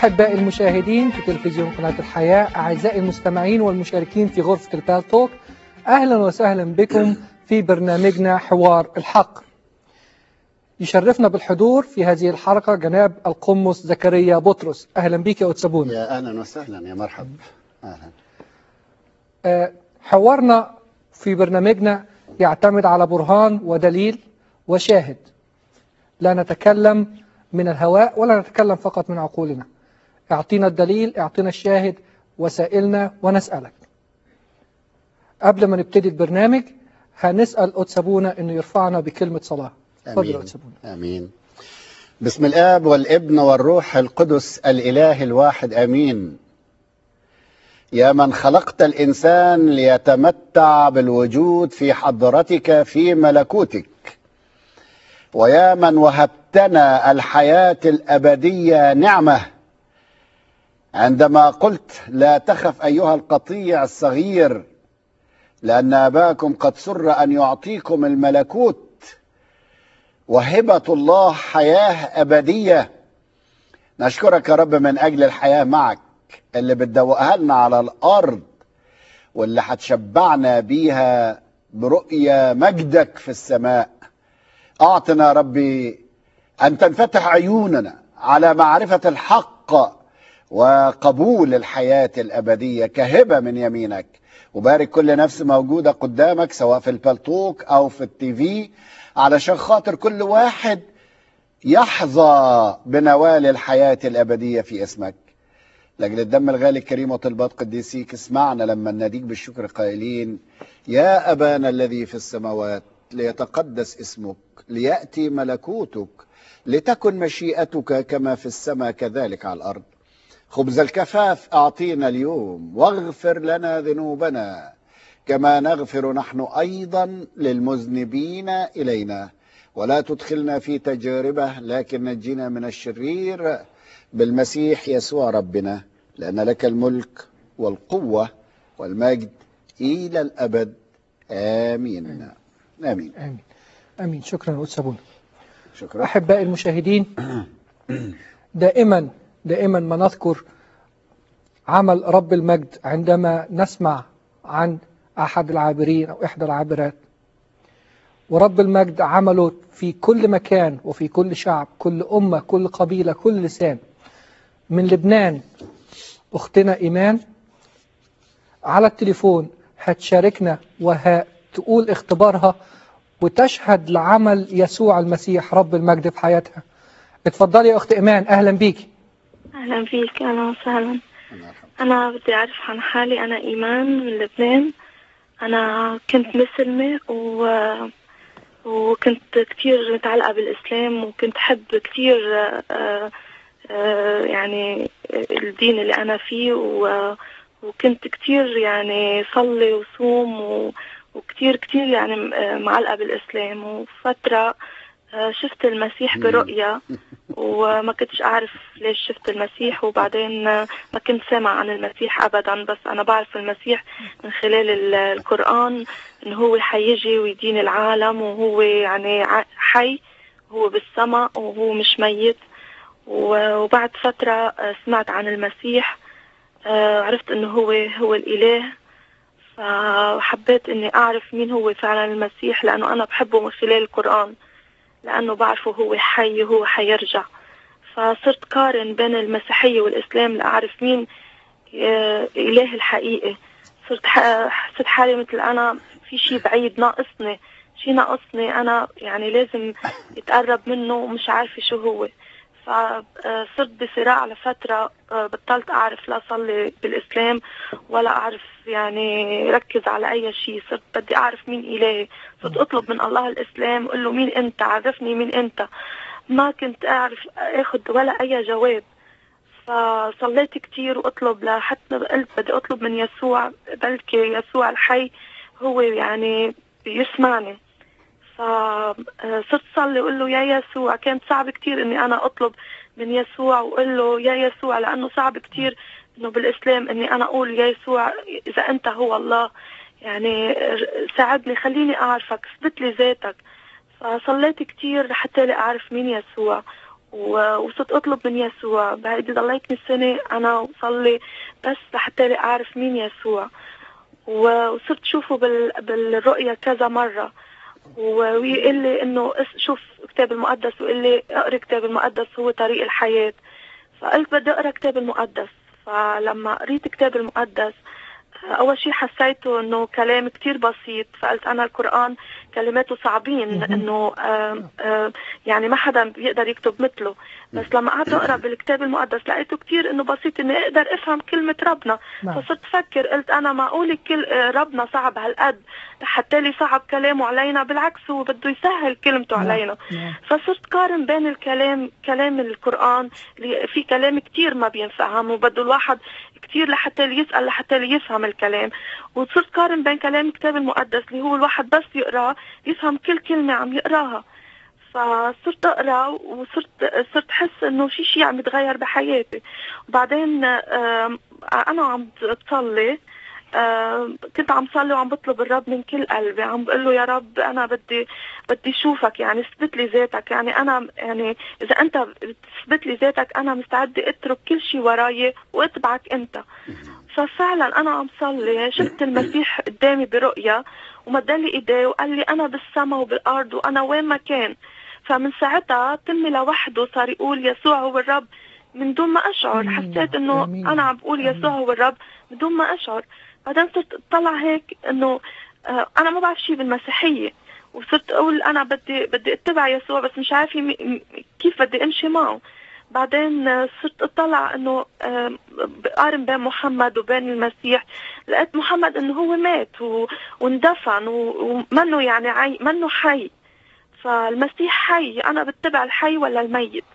أحبائي المشاهدين في تلفزيون قناة الحياة، أعزائي المستمعين والمشاركين في غرفة البالتوك، أهلا وسهلا بكم في برنامجنا حوار الحق. يشرفنا بالحضور في هذه الحلقة جناب القمص زكريا بطرس. أهلا بك يا أتسابونا. يا أهلا وسهلا، يا مرحب. أهلا. حوارنا في برنامجنا يعتمد على برهان ودليل وشاهد. لا نتكلم من الهواء ولا نتكلم فقط من عقولنا. اعطينا الدليل، اعطينا الشاهد، وسائلنا ونسألك. قبل ما نبتدي البرنامج هنسأل أتسابونا إنه يرفعنا بكلمة صلاة. آمين. آمين. بسم الآب والابن والروح القدس الإله الواحد، آمين. يا من خلقت الإنسان ليتمتع بالوجود في حضرتك في ملكوتك، ويا من وهبتنا الحياة الأبدية نعمة عندما قلت لا تخف أيها القطيع الصغير لأن أباكم قد سر أن يعطيكم الملكوت، وهبة الله حياة أبدية. نشكرك يا رب من أجل الحياة معك اللي بتدوقها لنا على الأرض، واللي هتشبعنا بيها برؤية مجدك في السماء. أعطنا يا ربي أن تنفتح عيوننا على معرفة الحق وقبول الحياة الأبدية كهبة من يمينك. وبارك كل نفس موجودة قدامك سواء في البالتوك أو في التيفي، علشان خاطر كل واحد يحظى بنوال الحياة الأبدية في اسمك. لأجل الدم الغالي الكريم وطلبات قديسيك اسمعنا لما نناديك بالشكر قائلين: يا أبانا الذي في السماوات، ليتقدس اسمك، ليأتي ملكوتك، لتكن مشيئتك كما في السماء كذلك على الأرض. خبز الكفاف أعطينا اليوم، واغفر لنا ذنوبنا كما نغفر نحن أيضا للمذنبين إلينا، ولا تدخلنا في تجاربة لكن نجينا من الشرير، بالمسيح يسوع ربنا، لأن لك الملك والقوة والمجد إلى الأبد. آمين. آمين. آمين. آمين. شكرا أتسابونا. شكرا. أحبائي المشاهدين، دائما ما نذكر عمل رب المجد عندما نسمع عن أحد العابرين أو إحدى العابرات. ورب المجد عمله في كل مكان وفي كل شعب، كل أمة، كل قبيلة، كل لسان. من لبنان أختنا إيمان على التليفون هتشاركنا وهتقول اختبارها وتشهد لعمل يسوع المسيح رب المجد في حياتها. اتفضلي يا أخت إيمان، أهلا بيك. أهلا بيك، أهلا وسهلا. أنا بدي أعرف عن حالي. أنا إيمان من لبنان. أنا كنت مسلمة وكنت كتير متعلقة بالإسلام، وكنت حب كتير يعني الدين اللي أنا فيه، وكنت كتير يعني صلي وصوم وكتير يعني معلقة بالإسلام. وفترة شفت المسيح برؤية، وما كنتش أعرف ليش شفت المسيح، وبعدين ما كنت سامع عن المسيح أبدا، بس أنا بعرف المسيح من خلال القرآن إنه هو حيجي ويدين العالم، وهو يعني حي، هو بالسماء وهو مش ميت. وبعد فترة سمعت عن المسيح، عرفت إنه هو الإله، فحبيت إني أعرف مين هو فعلا المسيح، لأنه أنا بحبه من خلال القرآن، لأنه بعرفه هو حي وهو حيرجع. فصرت قارن بين المسيحية والإسلام لأعرف مين إله الحقيقي. حسيت حالي مثل أنا في شيء بعيد ناقصني، أنا يعني لازم يتقرب منه ومش عارفة شو هو. فصرت بصراع لفترة، بطلت أعرف لا أصلي بالإسلام ولا أعرف يعني ركز على أي شيء. صرت بدي أعرف مين إلهي، صرت أطلب من الله الإسلام، أقول له مين أنت، عرفني مين أنت. ما كنت أعرف أخذ ولا أي جواب. فصليت كتير وأطلب، لحتى قلت بدي أطلب من يسوع، بلكي يسوع الحي هو يعني يسمعني. فصرت صلي وقل له يا يسوع. كانت صعب كتير اني انا اطلب من يسوع وقل له يا يسوع، لانه صعب كتير انه بالاسلام اني انا اقول يا يسوع اذا انت هو الله. يعني ساعدني، خليني اعرفك، اثبت لي ذاتك. فصليت كتير حتى لا اعرف مين يسوع. وصرت أطلب من يسوع. بهيدي ضليتني سنة أنا وصلي بس لحتى أعرف مين يسوع، وصرت شوفه بالرؤية كذا مرة، ويقول لي إنه شوف كتاب المقدس، ويقول لي اقرأ كتاب المقدس هو طريق الحياة. فقلت بدي أقرأ كتاب المقدس. فلما قريت كتاب المقدس أول شيء حسيته إنه كلام كتير بسيط، فقلت أنا القرآن كلماته صعبين، إنه يعني ما حدا بيقدر يكتب مثله. بس لما قعدت أقرأ بالكتاب المقدس لقيته كتير إنه بسيط إني أقدر أفهم كلمة ربنا. فصرت أفكر، قلت أنا معقول ربنا صعب هالقد حتى لي صعب كلامه علينا؟ بالعكس هو بده يسهل كلمته علينا. فصرت قارن بين كلام القرآن اللي في كلام كتير ما بينفهم وبده الواحد كتير لحتى يسأل لحتى يفهم الكلام، وصرت قارن بين كلام الكتاب المقدس اللي هو الواحد بس يقرأ يفهم كل كلمة عم يقراها. فصرت أقرأ وصرت أحس إنه شيء عم يتغير بحياتي. وبعدين أنا عم بصلي، كنت عم صلي وعم بطلب الرب من كل قلبي، عم بقول له يا رب أنا بدي أشوفك، يعني اثبت لي ذاتك، يعني أنا يعني إذا أنت بتثبت لي ذاتك أنا مستعدة أترك كل شيء وراي وأتبعك أنت. ففعلا أنا عم صلي شفت المسيح قدامي برؤية ومدلي إيديه وقال لي أنا بالسماء وبالأرض وأنا وين ما كان. فمن ساعتها تمي لوحده صار يقول يسوع هو الرب من دون ما أشعر. حسيت إنه أنا عم بقول يسوع هو الرب من دون ما أشعر. بعدين صرت أطلع هيك إنه أنا ما بعرف شيء بالمسيحية، وصرت أقول أنا بدي أتبع يسوع بس مش عارفة كيف بدي أمشي معه. بعدين صرت أطلع إنه بقارن بين محمد وبين المسيح، لقيت محمد إنه هو مات واندفن ومنه يعني منه حي، فالمسيح حي. أنا بتبع الحي ولا الميت؟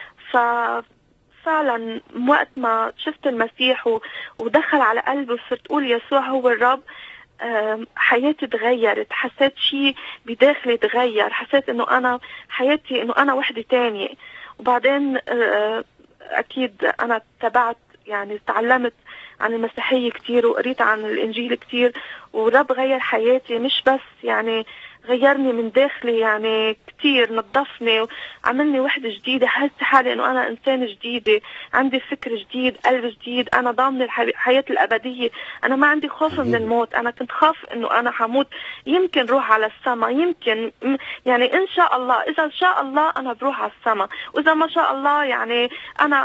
ففعلا وقت ما شفت المسيح ودخل على قلبي وصرت أقول يسوع هو الرب، حياتي تغيرت. حسيت شيء بداخلي تغير، حسيت إنه أنا حياتي إنه أنا وحدة تانية. وبعدين أكيد أنا تبعت يعني تعلمت عن المسيحية كتير وقريت عن الإنجيل كتير، ورب غير حياتي، مش بس يعني غيرني من داخلي يعني كتير، نظفني وعملني وحدة جديدة. حسيت حالي إنه أنا إنسان جديدة، عندي فكر جديد، قلب جديد، أنا ضامن الحياة الأبدية. أنا ما عندي خوف من الموت. أنا كنت خاف إنه أنا حموت، يمكن روح على السماء، يمكن يعني إن شاء الله، إذا شاء الله أنا بروح على السماء، وإذا ما شاء الله يعني أنا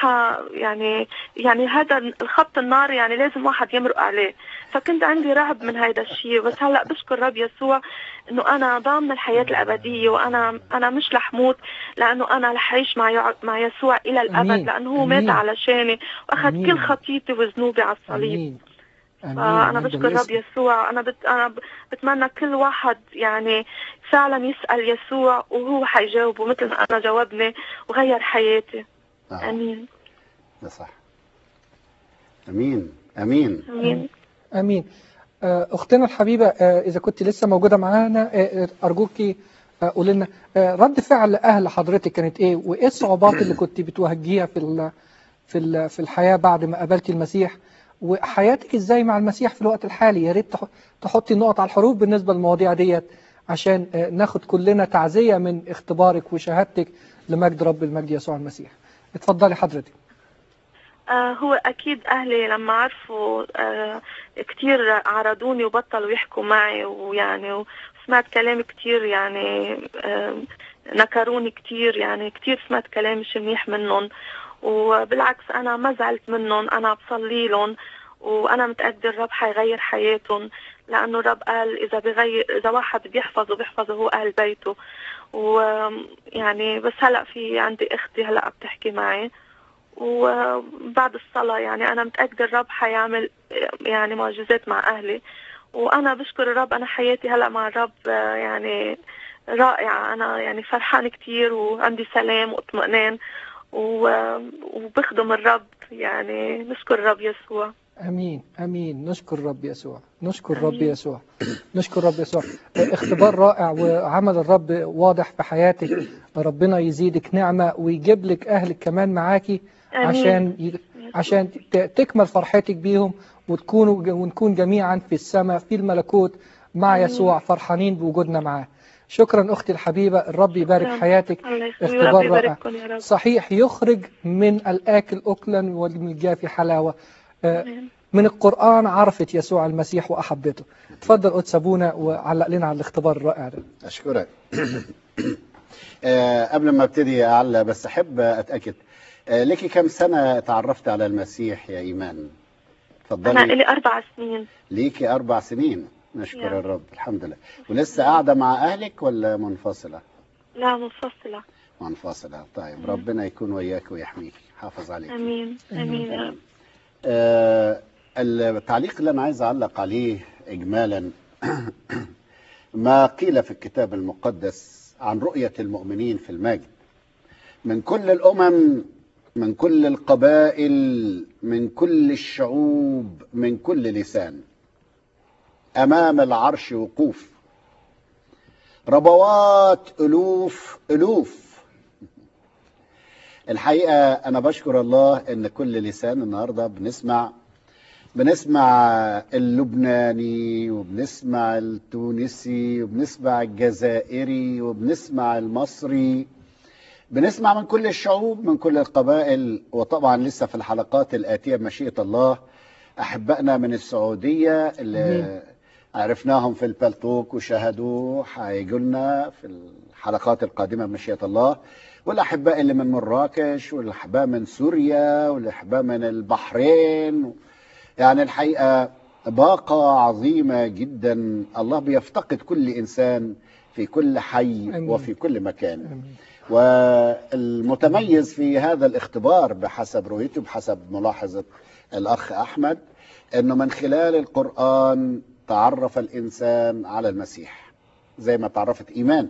يعني هذا الخط النار يعني لازم واحد يمرق عليه. فكنت عندي رعب من هذا الشيء. بس هلأ بشكر رب يسوع إنه أنا ضامن الحياة الأبدية، وأنا مش رح موت، لأنه أنا رح أعيش مع يسوع إلى الأبد، لأنه هو مات علشاني وأخذ كل خطيتي وذنوبي على الصليب. فأنا بشكر رب يسوع. أنا بتمنى كل واحد يعني فعلا يسأل يسوع وهو حيجاوبه مثل ما أنا جاوبني وغير حياتي. آمين. ده صح. أمين أمين أمين أمين. أختنا الحبيبة، إذا كنت لسه موجودة معانا أرجوكي قول لنا رد فعل أهل حضرتك كانت إيه، وإيه الصعوبات اللي كنت بتواجهيها في الحياة بعد ما قابلتي المسيح، وحياتك إزاي مع المسيح في الوقت الحالي. يا ريت تحطي نقط على الحروف بالنسبة للمواضيع ديت عشان ناخد كلنا تعزية من اختبارك وشهادتك لمجد رب المجد يسوع المسيح. اتفضلي حضرتك. هو أكيد أهلي لما عرفوا كتير عرضوني وبطلوا يحكوا معي، ويعني سمعت كلام كتير يعني نكروني كتير، يعني كتير سمعت كلام مش منيح منهم. وبالعكس أنا ما زعلت منهم، أنا بصلي لهم وأنا متأكدة الرب حيغير حياتهم، لأنه الرب قال إذا واحد بيحفظه هو أهل بيته. ويعني بس هلأ في عندي أختي هلأ بتحكي معي، وبعد الصلاة يعني أنا متأكدة الرب حيعمل يعني معجزات مع أهلي. وأنا بشكر الرب، أنا حياتي هلأ مع الرب يعني رائعة. أنا يعني فرحانة كتير وعندي سلام واطمئنان وبخدم الرب، يعني نشكر الرب يسوع. أمين أمين. نشكر الرب يسوع، نشكر الرب يسوع، نشكر الرب يسوع. اختبار رائع وعمل الرب واضح في حياتك. ربنا يزيدك نعمة ويجيب لك أهلك كمان معاكي عشان تكمل فرحتك بيهم ونكون جميعا في السماء في الملكوت مع يسوع فرحانين بوجودنا معاه. شكرا أختي الحبيبة، الرب يبارك حياتك. الله يخليك، اختبار ربي رائع يبارككم يا رب. صحيح، يخرج من الآكل أكلا ومن الجافي حلاوة. من القرآن عرفت يسوع المسيح وأحبته. تفضل قدس أبونا وعلق لنا على الاختبار الرائع ده. أشكرك. قبل ما ابتدي أعلق بس أحب أتأكد، لك كم سنة تعرفت على المسيح يا إيمان؟ تفضلي. أنا لي 4 سنين. ليكي 4 سنين، نشكر الرب. الحمد لله. ولسه قاعدة مع أهلك ولا منفصلة؟ لا، منفصلة. منفصلة. طيب ربنا يكون وياك ويحميك، حافظ عليك. أمين أمين يا رب. التعليق اللي أنا عايز أعلق عليه إجمالا ما قيل في الكتاب المقدس عن رؤية المؤمنين في المجد من كل الأمم، من كل القبائل، من كل الشعوب، من كل لسان، أمام العرش وقوف، ربوات ألوف ألوف. الحقيقة أنا بشكر الله إن كل لسان النهاردة بنسمع اللبناني، وبنسمع التونسي، وبنسمع الجزائري، وبنسمع المصري، بنسمع من كل الشعوب، من كل القبائل. وطبعا لسه في الحلقات الآتية بمشيئة الله أحبائنا من السعودية اللي عرفناهم في البلتوك وشاهدوه هيجوا لنا في الحلقات القادمة بمشيئة الله، والأحباء اللي من مراكش، والأحباء من سوريا، والأحباء من البحرين. يعني الحقيقة باقة عظيمة جدا. الله بيفتقد كل إنسان في كل حي وفي كل مكان. والمتميز في هذا الاختبار بحسب رؤيته، بحسب ملاحظة الأخ أحمد، أنه من خلال القرآن تعرف الإنسان على المسيح زي ما تعرفت إيمان.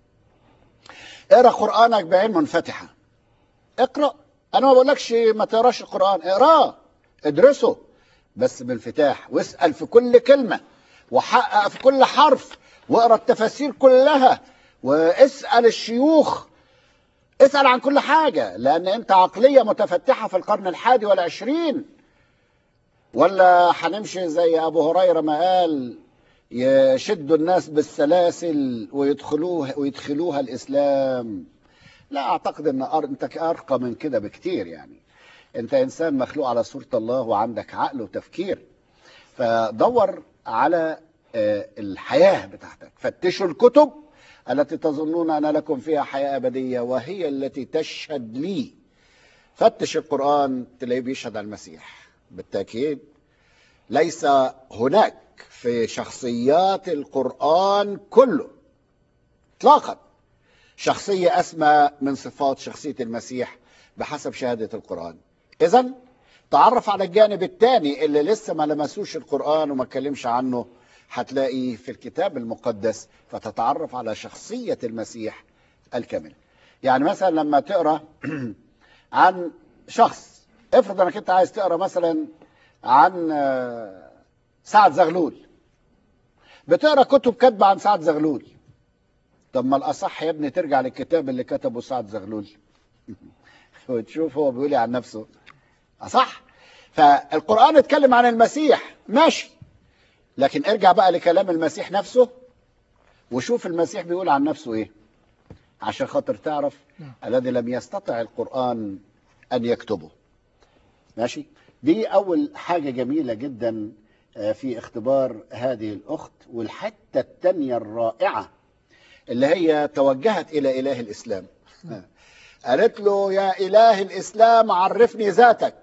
اقرأ قرآنك بعين منفتحة، اقرأ. أنا ما بقولكش ما تقراش القرآن، اقرأ، ادرسه، بس بانفتاح، واسأل في كل كلمة، وحقق في كل حرف، واقرأ التفاسير كلها، واسأل الشيوخ، اسأل عن كل حاجة، لأن أنت عقلية متفتحة في القرن 21. ولا هنمشي زي أبو هريرة ما قال يشدوا الناس بالسلاسل ويدخلوها الإسلام؟ لا أعتقد أن أنت أرقى من كده بكتير. يعني أنت إنسان مخلوق على صورة الله وعندك عقل وتفكير، فدور على الحياة بتاعتك. فتشوا الكتب التي تظنون أن لكم فيها حياة أبدية وهي التي تشهد لي. فتش القرآن تلاقيه بيشهد على المسيح بالتأكيد. ليس هناك في شخصيات القرآن كله اطلاقا شخصية أسمى من صفات شخصية المسيح بحسب شهادة القرآن. إذن تعرف على الجانب الثاني اللي لسه ما لمسوش القرآن وما اتكلمش عنه، هتلاقيه في الكتاب المقدس، فتتعرف على شخصية المسيح الكاملة. يعني مثلا لما تقرأ عن شخص، افرض انك انت عايز تقرأ مثلا عن سعد زغلول، بتقرأ كتب كاتبة عن سعد زغلول. طب ما الأصح يا ابني ترجع للكتاب اللي كتبه سعد زغلول وتشوف هو بيقول عن نفسه. أصح؟ فالقرآن اتكلم عن المسيح ماشي، لكن ارجع بقى لكلام المسيح نفسه وشوف المسيح بيقول عن نفسه ايه، عشان خاطر تعرف الذي لم يستطع القرآن أن يكتبه. ماشي؟ دي أول حاجة جميلة جدا في اختبار هذه الأخت. والحتة الثانية الرائعة اللي هي توجهت إلى إله الإسلام، قالت له يا إله الإسلام عرفني ذاتك.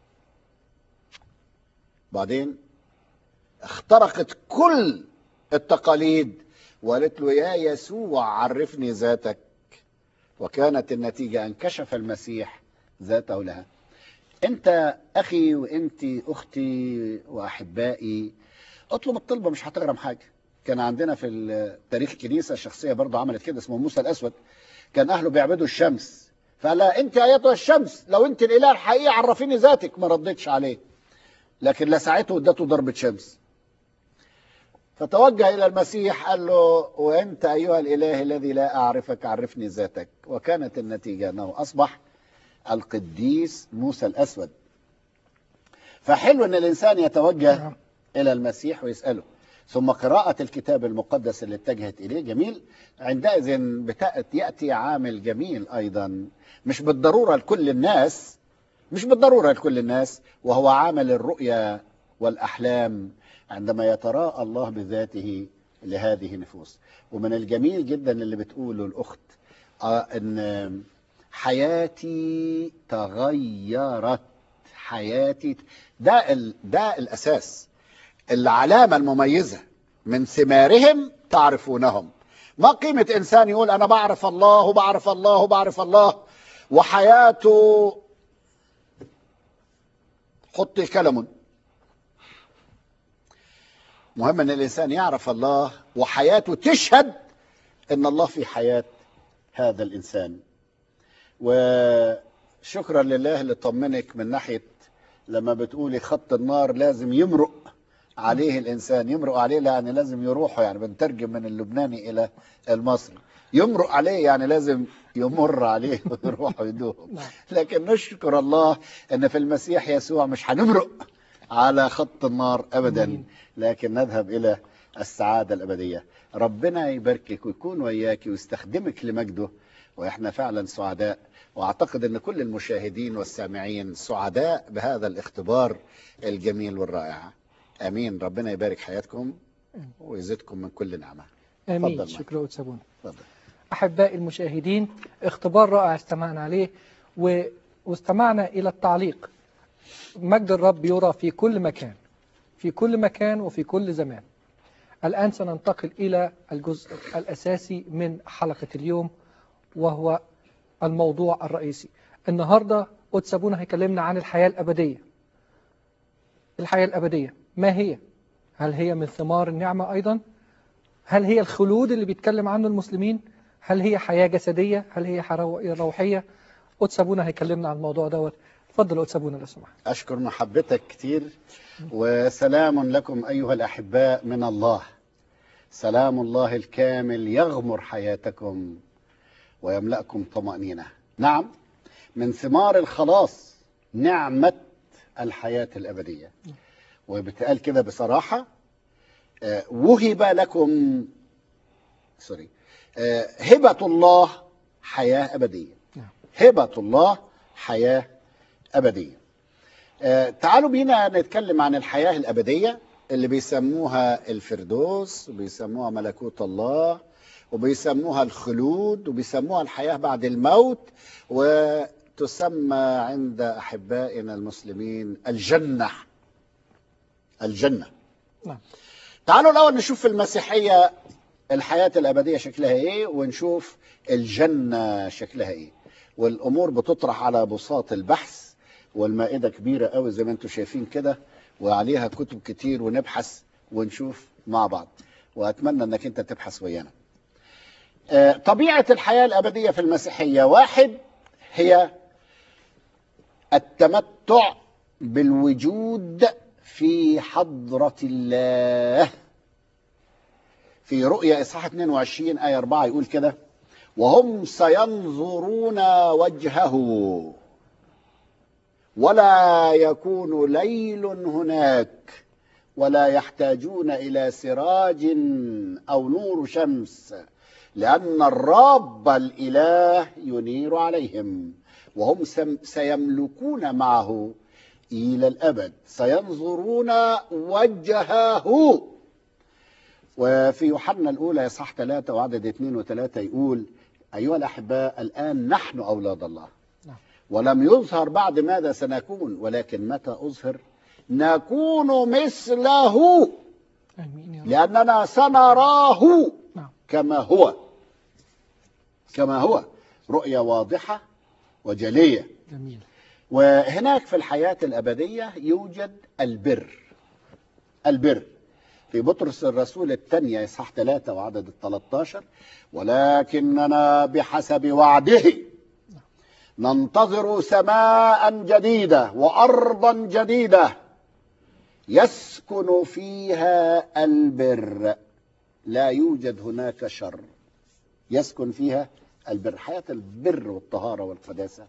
بعدين اخترقت كل التقاليد وقالت له يا يسوع عرفني ذاتك. وكانت النتيجة أن كشف المسيح ذاته لها. أنت أخي وأنت أختي وأحبائي، اطلب الطلبة مش هتغرم حاجة. كان عندنا في تاريخ الكنيسة شخصية برضه عملت كده، اسمه موسى الأسود. كان أهله بيعبدوا الشمس، فقال أنت أيتها الشمس لو أنت الإله الحقيقي عرفيني ذاتك. ما ردتش عليه، لكن لسعته ادته ضربة شمس. فتوجه إلى المسيح قال له وأنت أيها الإله الذي لا أعرفك عرفني ذاتك. وكانت النتيجة أنه أصبح القديس موسى الأسود. فحلو أن الإنسان يتوجه إلى المسيح ويسأله. ثم قراءة الكتاب المقدس اللي اتجهت إليه جميل. عندئذ يأتي عامل جميل أيضا، مش بالضرورة لكل الناس، مش بالضرورة لكل الناس، وهو عامل الرؤيا والأحلام عندما يتراءى الله بذاته لهذه النفوس. ومن الجميل جدا اللي بتقوله الأخت أن حياتي تغيرت، حياتي ده الأساس، العلامة المميزة، من ثمارهم تعرفونهم. ما قيمة إنسان يقول أنا بعرف الله وبعرف الله وبعرف الله وحياته حطي كلم. مهم أن الإنسان يعرف الله وحياته تشهد أن الله في حياة هذا الإنسان. وشكرا لله اللي طمنك من ناحية لما بتقولي خط النار لازم يمرق عليه الإنسان، يمرق عليه يعني لازم يروحه، يعني بنترجم من اللبناني إلى المصري، يمرق عليه يعني لازم يمر عليه ويروح ويدوم. لكن نشكر الله أن في المسيح يسوع مش هنمرق على خط النار أبدا، لكن نذهب إلى السعادة الأبدية. ربنا يباركك ويكون وياك ويستخدمك لمجده، وإحنا فعلا سعداء، وأعتقد أن كل المشاهدين والسامعين سعداء بهذا الاختبار الجميل والرائع. آمين. ربنا يبارك حياتكم ويزيدكم من كل نعمة. آمين. شكرا أتسابون. تفضل. أحبائي المشاهدين، اختبار رائع استمعنا عليه واستمعنا إلى التعليق. مجد الرب يرى في كل مكان، في كل مكان وفي كل زمان. الآن سننتقل إلى الجزء الأساسي من حلقة اليوم، وهو الموضوع الرئيسي. النهاردة أتسابونا هيكلمنا عن الحياة الأبدية. الحياة الأبدية ما هي؟ هل هي من ثمار النعمة أيضا؟ هل هي الخلود اللي بيتكلم عنه المسلمين؟ هل هي حياة جسدية؟ هل هي روحية؟ أتسابونا هيكلمنا عن الموضوع دوت. تفضل أتسابونا لو سمحت. أشكر محبتك كتير، وسلام لكم أيها الأحباء من الله. سلام الله الكامل يغمر حياتكم ويملأكم طمأنينة. نعم، من ثمار الخلاص نعمة الحياة الأبدية. وبتقال كده بصراحة، وهب لكم هبة الله حياة أبدية. هبة الله حياة أبدية. تعالوا بينا نتكلم عن الحياة الأبدية اللي بيسموها الفردوس، وبيسموها ملكوت الله، وبيسموها الخلود، وبيسموها الحياة بعد الموت، وتسمى عند أحبائنا المسلمين الجنة. الجنة. تعالوا الأول نشوف في المسيحية الحياة الأبدية شكلها إيه، ونشوف الجنة شكلها إيه. والأمور بتطرح على بساط البحث، والمائدة كبيرة قوي زي ما انتم شايفين كده، وعليها كتب كتير، ونبحث ونشوف مع بعض، وأتمنى أنك أنت تبحث ويانا. طبيعة الحياة الأبدية في المسيحية، واحد، هي التمتع بالوجود في حضرة الله. في رؤيا إصحاح 22 آية 4 يقول كده: وهم سينظرون وجهه ولا يكون ليل هناك، ولا يحتاجون إلى سراج أو نور شمس، لأن الرب الإله ينير عليهم، وهم سيملكون معه إلى الأبد. سينظرون وجهه. وفي يوحنا الأولى إصحاح 3 وعدد 2 و3 يقول: أيها الأحباء، الآن نحن أولاد الله، ولم يظهر بعد ماذا سنكون، ولكن متى أظهر نكون مثله، لأننا سنراه كما هو. كما هو. رؤية واضحة وجلية. جميل. وهناك في الحياة الأبدية يوجد البر. البر في بطرس الرسول الثانية إصحاح 3 وعدد 13: ولكننا بحسب وعده ننتظر سماء جديدة وأرضا جديدة يسكن فيها البر، لا يوجد هناك شر. يسكن فيها البر، حياة البر والطهارة والقداسة.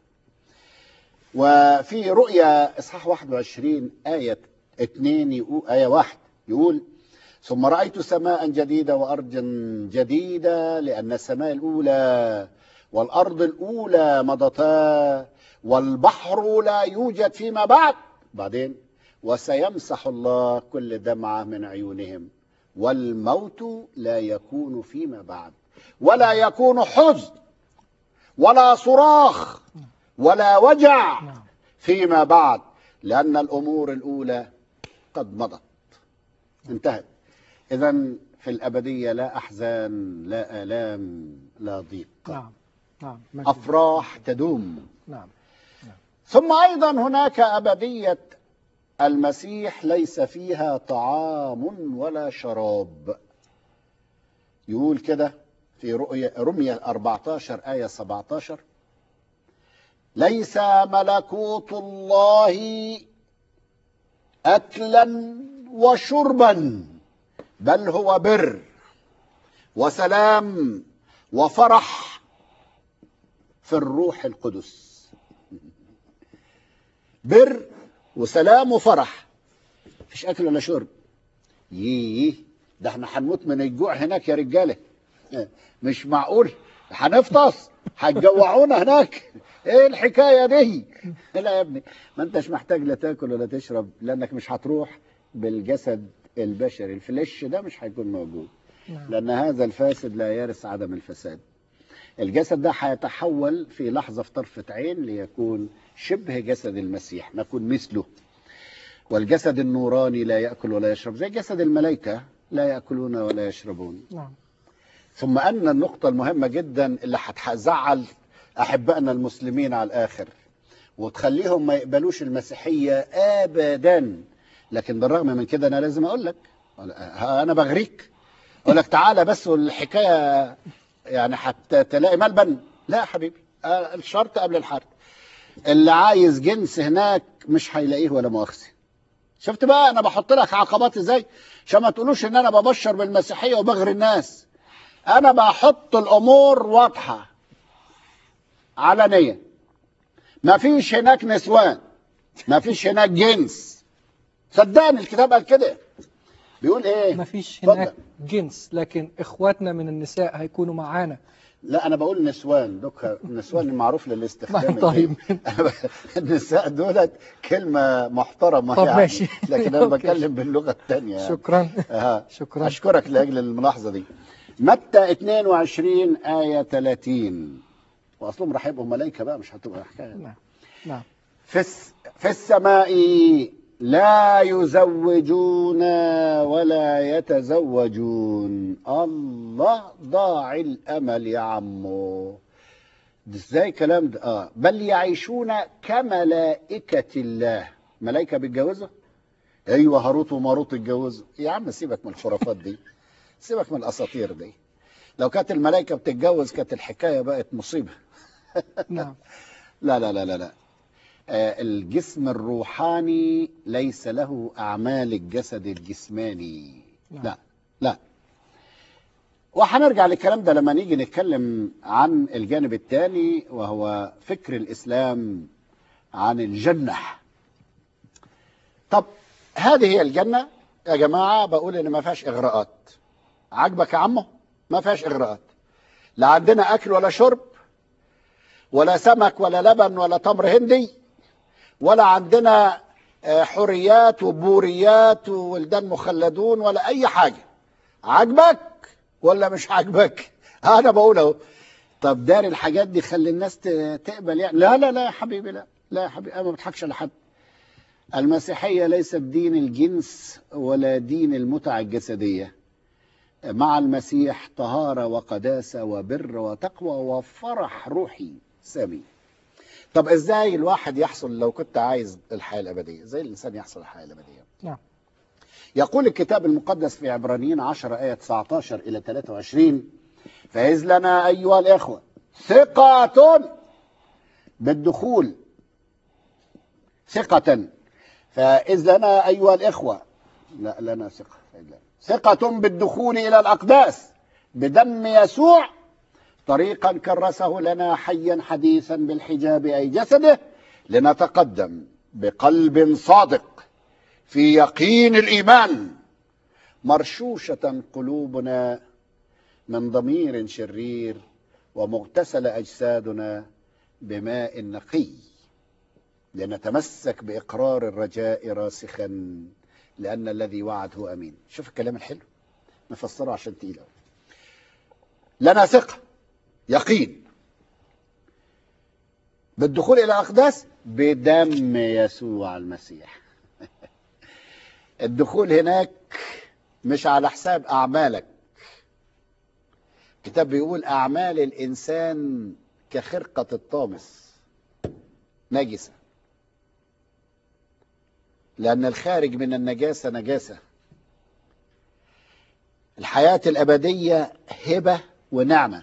وفي رؤيا إصحاح 21 آية 2 آية 1 يقول: ثم رأيت سماء جديدة وأرض جديدة، لأن السماء الأولى والأرض الأولى مضتا والبحر لا يوجد فيما بعد. بعدين وسيمسح الله كل دمعة من عيونهم، والموت لا يكون فيما بعد، ولا يكون حزن ولا صراخ ولا وجع فيما بعد، لأن الأمور الأولى قد مضت، انتهت. إذن في الأبدية لا أحزان، لا آلام، لا ضيق. نعم. أفراح تدوم. نعم. ثم أيضا هناك أبدية المسيح ليس فيها طعام ولا شراب. يقول كده في رمية 14 آية 17: ليس ملكوت الله أكلا وشربا، بل هو بر وسلام وفرح في الروح القدس. بر وسلام وفرح، مفيش أكل ولا شرب. ده احنا هنموت من الجوع هناك يا رجالة، مش معقول هنفطس، هتجوعونا هناك. ايه الحكاية دي؟ لا يا ابني، ما انتش محتاج لا تاكل ولا تشرب، لانك مش هتروح بالجسد البشري. الفلش ده مش هيكون موجود، لان هذا الفاسد لا يرث عدم الفساد. الجسد ده هيتحول في لحظة في طرفة عين ليكون شبه جسد المسيح، نكون مثله. والجسد النوراني لا يأكل ولا يشرب، زي جسد الملائكة لا يأكلون ولا يشربون. ثم أن النقطة المهمة جدا اللي هتزعل أحبائنا المسلمين على الآخر وتخليهم ما يقبلوش المسيحية أبدا، لكن بالرغم من كده أنا لازم أقول لك، أنا بغريك، أقول لك تعالى بس والحكاية يعني حتى تلاقي ملبن. لا يا حبيبي، الشرط قبل الحرب. اللي عايز جنس هناك مش هيلاقيه ولا مؤاخذة. شفت بقى أنا بحط لك عقبات إزاي عشان ما تقولوش إن أنا ببشر بالمسيحية وبغري الناس. أنا بحط الأمور واضحة علنية. ما فيش هناك نسوان، ما فيش هناك جنس، صدقني الكتاب قال كده. بيقول ايه؟ ما فيش هناك جنس، لكن اخواتنا من النساء هيكونوا معانا. لا انا بقول نسوان، دوك النسوان المعروف للاستخدام. طيب النساء دولت كلمة محترمة طب يعني، ماشي. لكن انا بتكلم باللغة الثانية يعني. شكرا. شكرا، اشكرك لاجل الملاحظة دي. متى 22 آية 30. واصلهم راح يبقوا ملائكة بقى، مش هتبقى حكاية. نعم. في السماء لا يزوجون ولا يتزوجون. الله، ضاع الأمل يا عمو. ازاي كلام ده؟ بل يعيشون كملائكة الله. ملائكة بيتجوزوا؟ ايوه، هاروت وماروت اتجوزوا. يا عم سيبك من الخرافات دي، سيبك من الأساطير دي. لو كانت الملائكة بتتجوز كانت الحكاية بقت مصيبة. نعم. لا لا لا لا لا. الجسم الروحاني ليس له أعمال الجسد الجسماني. لا لا. وهنرجع للكلام ده لما نيجي نتكلم عن الجانب الثاني، وهو فكر الإسلام عن الجنة. طب هذه هي الجنة يا جماعة. بقول إن ما فيهاش إغراءات. عجبك يا عمو؟ ما فيهاش إغراءات. لا عندنا أكل ولا شرب ولا سمك ولا لبن ولا تمر هندي، ولا عندنا حريات وبوريات وولدان مخلدون ولا أي حاجة. عجبك ولا مش عجبك؟ أنا بقول أهو. طب دار الحاجات دي خلي الناس تقبل يعني؟ لا لا لا يا حبيبي، لا لا يا حبيبي، أنا ما بضحكش على حد. المسيحية ليست دين الجنس ولا دين المتعة الجسدية. مع المسيح طهارة وقداسة وبر وتقوى وفرح روحي سامي. طب ازاي الواحد يحصل لو كنت عايز الحياة الأبدية؟ ازاي الإنسان يحصل الحياة الأبدية؟ نعم. يقول الكتاب المقدس في عبرانيين 10 آية 19 إلى 23: فإذ لنا أيها الإخوة ثقة بالدخول، فإذ لنا أيها الإخوة، لا لنا ثقة بالدخول إلى الأقداس بدم يسوع، طريقا كرسه لنا حيا حديثا بالحجاب أي جسده، لنتقدم بقلب صادق في يقين الإيمان مرشوشة قلوبنا من ضمير شرير، ومغتسل أجسادنا بماء نقي، لنتمسك بإقرار الرجاء راسخا، لأن الذي وعد هو أمين. شوف الكلام الحلو نفسره عشان تقيله. لنا ثقة، يقين بالدخول إلى الأقداس بدم يسوع المسيح. الدخول هناك مش على حساب أعمالك. الكتاب بيقول أعمال الإنسان كخرقة الطامس نجسة، لأن الخارج من النجاسة نجاسة. الحياة الأبدية هبة ونعمة.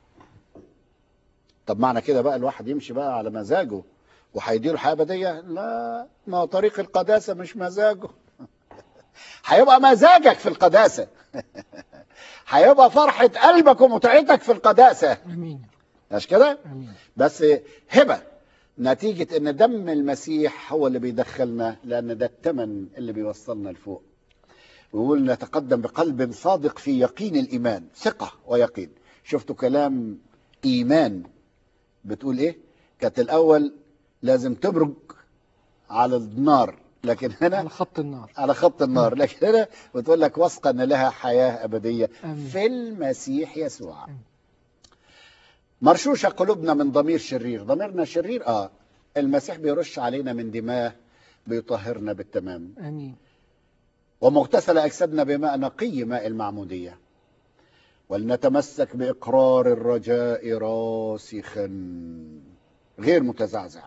طب معنى كده بقى الواحد يمشي بقى على مزاجه وهيديله حياة أبدية؟ لا، ما هو طريق القداسة مش مزاجه. هيبقى مزاجك في القداسة. هيبقى فرحة قلبك ومتعتك في القداسة. امين. مش كده؟ امين. بس هبة نتيجة ان دم المسيح هو اللي بيدخلنا، لان ده الثمن اللي بيوصلنا لفوق. ويقول نتقدم بقلب صادق في يقين الإيمان، ثقة ويقين. شفتوا كلام إيمان بتقول إيه؟ كانت الأول لازم تبرج على النار، لكن هنا على خط النار. على خط النار، لكن هنا بتقول لك واثقة أن لها حياة أبدية أمين. في المسيح يسوع. أمين. مرشوشة قلوبنا من ضمير شرير. ضميرنا شرير، المسيح بيرش علينا من دماء بيطهرنا بالتمام. امين. ومغتسل أجسادنا بماء نقي، ماء المعمودية. ولنتمسك بإقرار الرجاء راسخا غير متزعزع.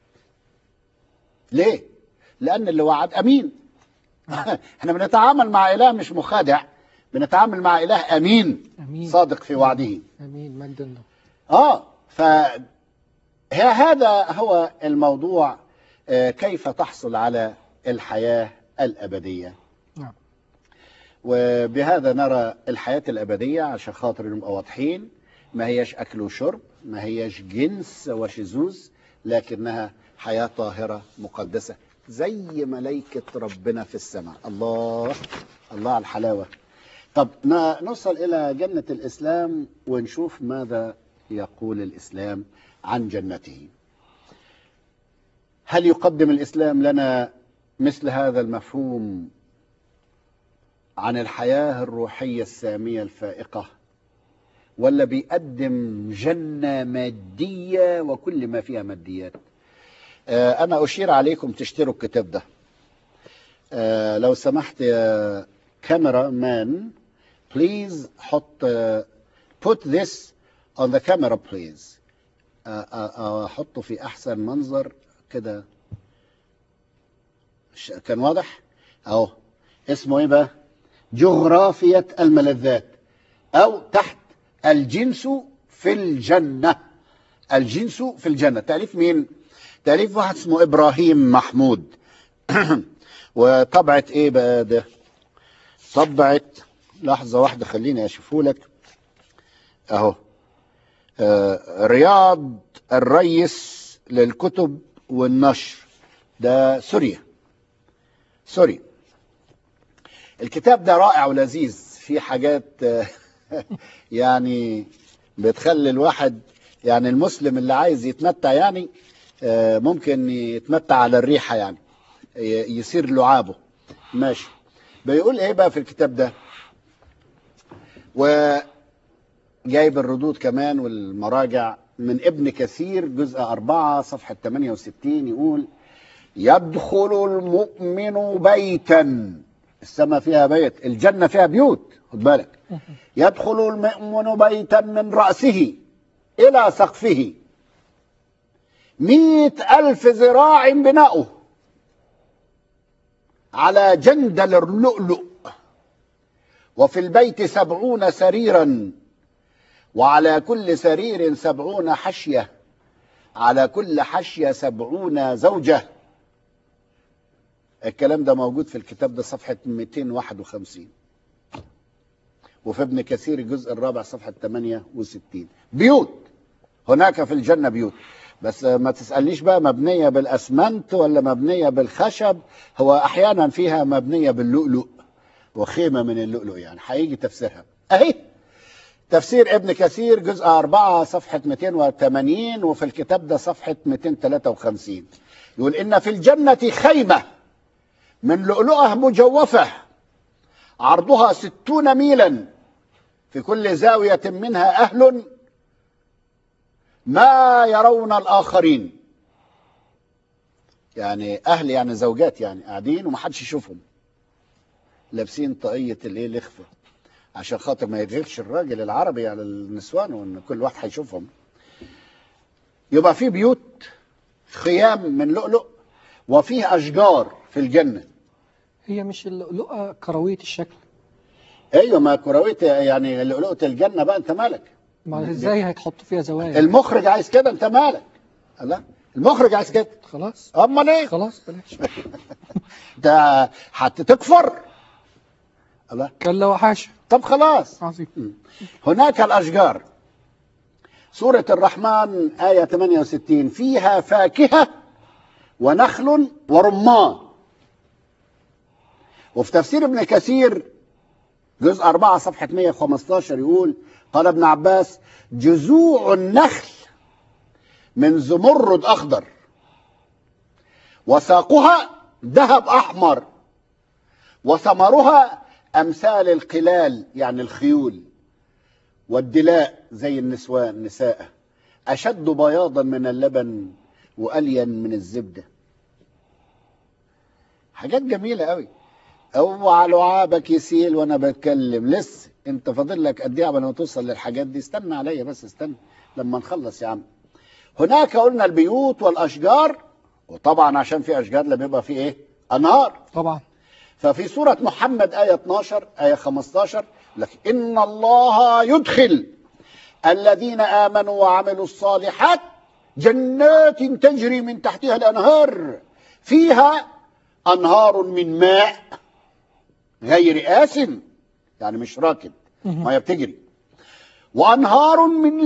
ليه؟ لأن اللي وعد أمين. احنا بنتعامل مع إله مش مخادع، بنتعامل مع إله أمين، امين. صادق في وعده. امين. مجد الله. فهذا هو الموضوع. كيف تحصل على الحياة الأبدية؟ نعم. وبهذا نرى الحياة الأبدية عشان خاطر نبقى واضحين. ما هيش أكل وشرب، ما هيش جنس وشذوذ، لكنها حياة طاهرة مقدسة زي ملائكة ربنا في السماء. الله الله على الحلاوة. طب نوصل إلى جنة الإسلام ونشوف ماذا يقول الإسلام عن جنته. هل يقدم الإسلام لنا مثل هذا المفهوم عن الحياة الروحية السامية الفائقة، ولا بيقدم جنة مادية وكل ما فيها ماديات؟ أنا أشير عليكم تشتروا الكتاب ده. لو سمحت يا كاميرا مان، please put this on the camera please. أحطه في أحسن منظر كده. كان واضح؟ أهو اسمه إيه بقى؟ جغرافية الملذات، أو تحت الجنس في الجنة. الجنس في الجنة. تأليف مين؟ تأليف واحد اسمه إبراهيم محمود. وطبعة إيه بقى ده؟ طبعة، لحظة واحدة خليني أشوفه لك أهو. رياض الريس للكتب والنشر، ده سوريا. سوري. الكتاب ده رائع ولذيذ، في حاجات يعني بتخلي الواحد، يعني المسلم اللي عايز يتمتع يعني ممكن يتمتع على الريحة، يعني يصير لعابه ماشي. بيقول ايه بقى في الكتاب ده؟ وجايب الردود كمان والمراجع من ابن كثير جزء 4 صفحة 68. يقول يدخل المؤمن بيتا، السماء فيها بيت، الجنة فيها بيوت، خد بالك. يدخل المؤمن بيتا من رأسه إلى سقفه 100,000 ذراع بناؤه على جندل اللؤلؤ، وفي البيت 70 سريرا، وعلى كل سرير 70 حشية، على كل حشية 70 زوجة. الكلام ده موجود في الكتاب ده صفحة 251، وفي ابن كثير الجزء 4 صفحة 68. بيوت هناك في الجنة، بيوت. بس ما تسألنيش بقى مبنية بالأسمنت ولا مبنية بالخشب، هو أحيانا فيها مبنية باللؤلؤ وخيمة من اللؤلؤ، يعني هيجي تفسيرها اهي. تفسير ابن كثير جزء 4 صفحة 280، وفي الكتاب ده صفحة 253. يقول إن في الجنة خيمة من لؤلؤة مجوفة عرضها 60 ميلا، في كل زاوية منها أهل ما يرون الآخرين. يعني أهل يعني زوجات، يعني قاعدين ومحدش يشوفهم، لابسين طاقية الايه الإخفة، عشان خاطر ما يغيرش الراجل العربي على النسوان وان كل واحد هيشوفهم. يبقى في بيوت خيام من لؤلؤ، وفيه اشجار في الجنه. هي مش اللؤلؤة كروية الشكل؟ ايوه، ما كرويه يعني لؤلؤه الجنه بقى، انت مالك؟ ما ازاي هيتحطوا فيها زوايا؟ المخرج عايز كده، انت مالك؟ لا، المخرج عايز كده. خلاص امال ايه؟ خلاص بلاش. ده هتكفر. الله، كلا وحاشا. طب خلاص. عظيم. هناك الاشجار، سوره الرحمن ايه 68، فيها فاكهه ونخل ورمان. وفي تفسير ابن كثير جزء 4 صفحة 115 يقول: قال ابن عباس: جذوع النخل من زمرد أخضر، وساقها ذهب أحمر، وثمرها أمثال القلال يعني الخيول، والدلاء زي النساء، أشد بياضا من اللبن وألين من الزبدة. حاجات جميلة قوي. اوعى لعابك يسيل وانا بتكلم، لسه انت فاضل لك قد ايه قبل ما توصل للحاجات دي؟ استنى عليا بس، استنى لما نخلص يا عم. هناك قلنا البيوت والاشجار، وطبعا عشان في اشجار لما يبقى في ايه؟ انهار طبعا. ففي سورة محمد آية 12 آية 15 لك: إن الله يدخل الذين آمنوا وعملوا الصالحات جنات تجري من تحتها الأنهار فيها أنهار من ماء غير آسن، يعني مش راكد، ميه بتجري، وأنهار من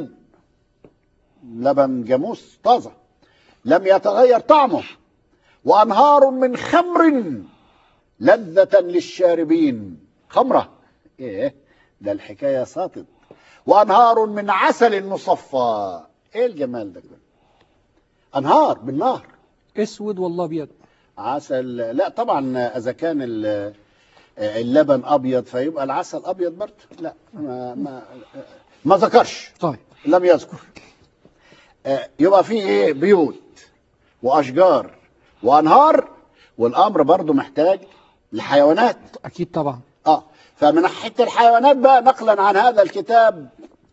لبن جاموس طازة لم يتغير طعمه، وأنهار من خمر لذة للشاربين. خمرة ايه ده؟ الحكاية ساطت. وأنهار من عسل مصفى. ايه الجمال ده؟ أنهار بالنهر، اسود والله ابيض. عسل لا طبعا، اذا كان اللبن ابيض فيبقى العسل ابيض برضه. لا، ما ذكرش. طيب لم يذكر. يبقى في ايه؟ بيوت واشجار وانهار، والامر برضه محتاج لحيوانات. اكيد طبعا. فمن ناحيه الحيوانات بقى، نقلا عن هذا الكتاب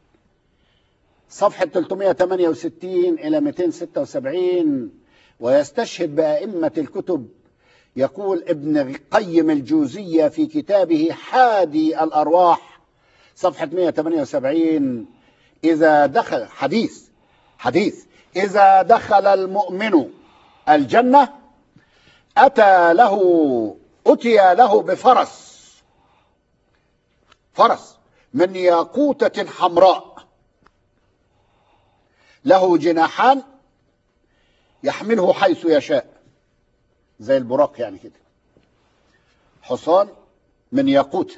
صفحه 368 الى 276، ويستشهد بأئمة الكتب، يقول ابن قيم الجوزية في كتابه حادي الأرواح صفحة 178: إذا دخل حديث إذا دخل المؤمن الجنة أتي له بفرس من ياقوتة حمراء، له جناحان يحمله حيث يشاء، زي البراق يعني كده. حصان من ياقوت.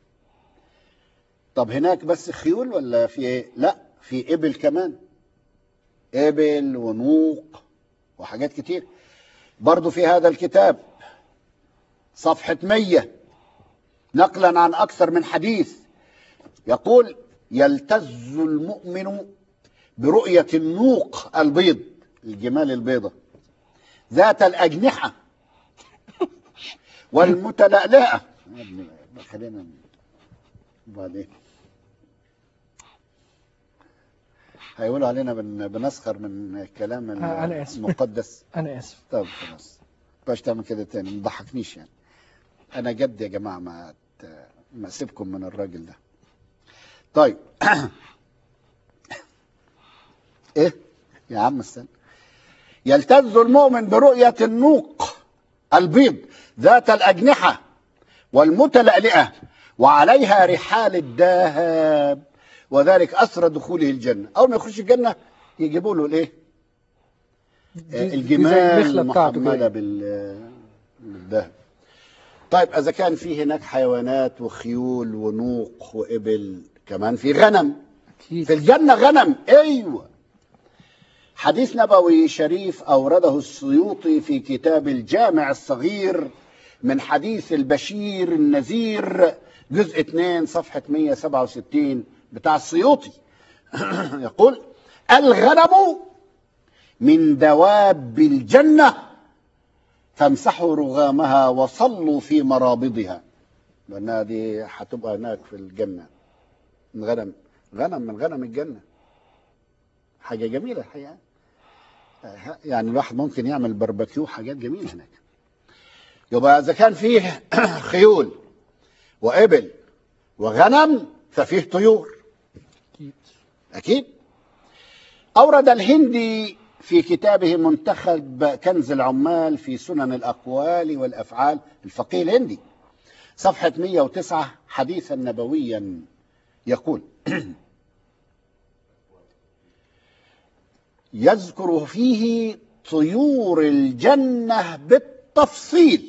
طب هناك بس خيول ولا في ايه؟ لا، في ابل كمان، ابل ونوق وحاجات كتير. برضو في هذا الكتاب صفحة 100 نقلا عن أكثر من حديث يقول: يلتز المؤمن برؤية النوق البيض، الجمال البيضة، ذات الأجنحة والمتلألئة. خلينا بعدين هيقولوا علينا بنسخر من الكلام المقدس. أنا آسف. طب خلاص، باش تعمل كده تاني، ما تضحكنيش يعني. أنا جد يا جماعة، ما أسيبكم من الراجل ده. طيب إيه يا عم استنى. يلتز المؤمن برؤية النوق البيض ذات الأجنحة والمتلألئة وعليها رحال الذهب، وذلك أسرى دخوله الجنة. أول ما يخش الجنة يجيبوا له الإيه؟ الجمال المحملة بالذهب. طيب إذا كان في هناك حيوانات وخيول ونوق وإبل، كمان في غنم. أكيد. في الجنة غنم، أيوة. حديث نبوي شريف أورده السيوطي في كتاب الجامع الصغير من حديث البشير النذير جزء 2 صفحة 167 بتاع السيوطي. يقول: الغنم من دواب الجنة فامسحوا رغامها وصلوا في مرابضها. لأنها دي هتبقى هناك في الجنة. غنم من غنم الجنة. حاجة جميلة الحقيقة. يعني الواحد ممكن يعمل باربيكيو، حاجات جميلة هناك. يبقى إذا كان فيه خيول وإبل وغنم ففيه طيور. أكيد. أورد الهندي في كتابه منتخب كنز العمال في سنن الأقوال والأفعال، الفقيه الهندي، صفحة 109 حديثا نبويا يقول: يذكر فيه طيور الجنة بالتفصيل.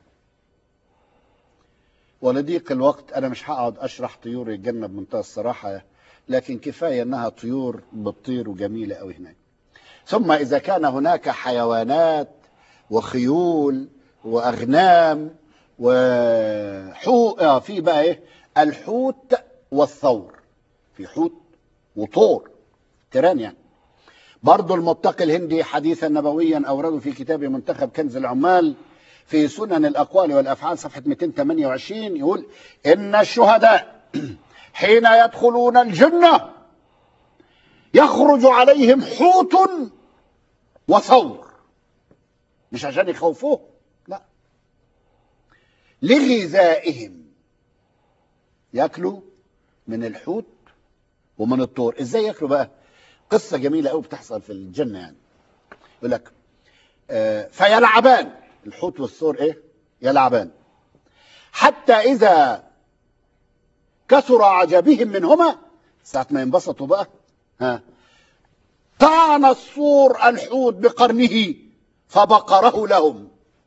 ولضيق الوقت أنا مش هقعد أشرح طيور الجنة بمنتهى الصراحة، لكن كفاية أنها طيور بتطير وجميلة أوي هناك. ثم إذا كان هناك حيوانات وخيول وأغنام وحوت، في بقى إيه؟ الحوت والثور. في حوت وطور، تيران يعني. برضو المتقي الهندي حديثا نبويا أورده في كتابه منتخب كنز العمال في سنن الأقوال والأفعال صفحة 228 يقول: إن الشهداء حين يدخلون الجنة يخرج عليهم حوت وثور. مش عشان يخوفوه، لا، لغذائهم. يأكلوا من الحوت ومن الطور. ازاي يأكلوا بقى؟ قصة جميلة قوي بتحصل في الجنة يعني. يقول لك فيلعبان، الحوت والثور ايه؟ يلعبان، حتى إذا كثر عجبهم منهما، ساعة ما ينبسطوا بقى، طعن الثور الحوت بقرنه فبقره لهم،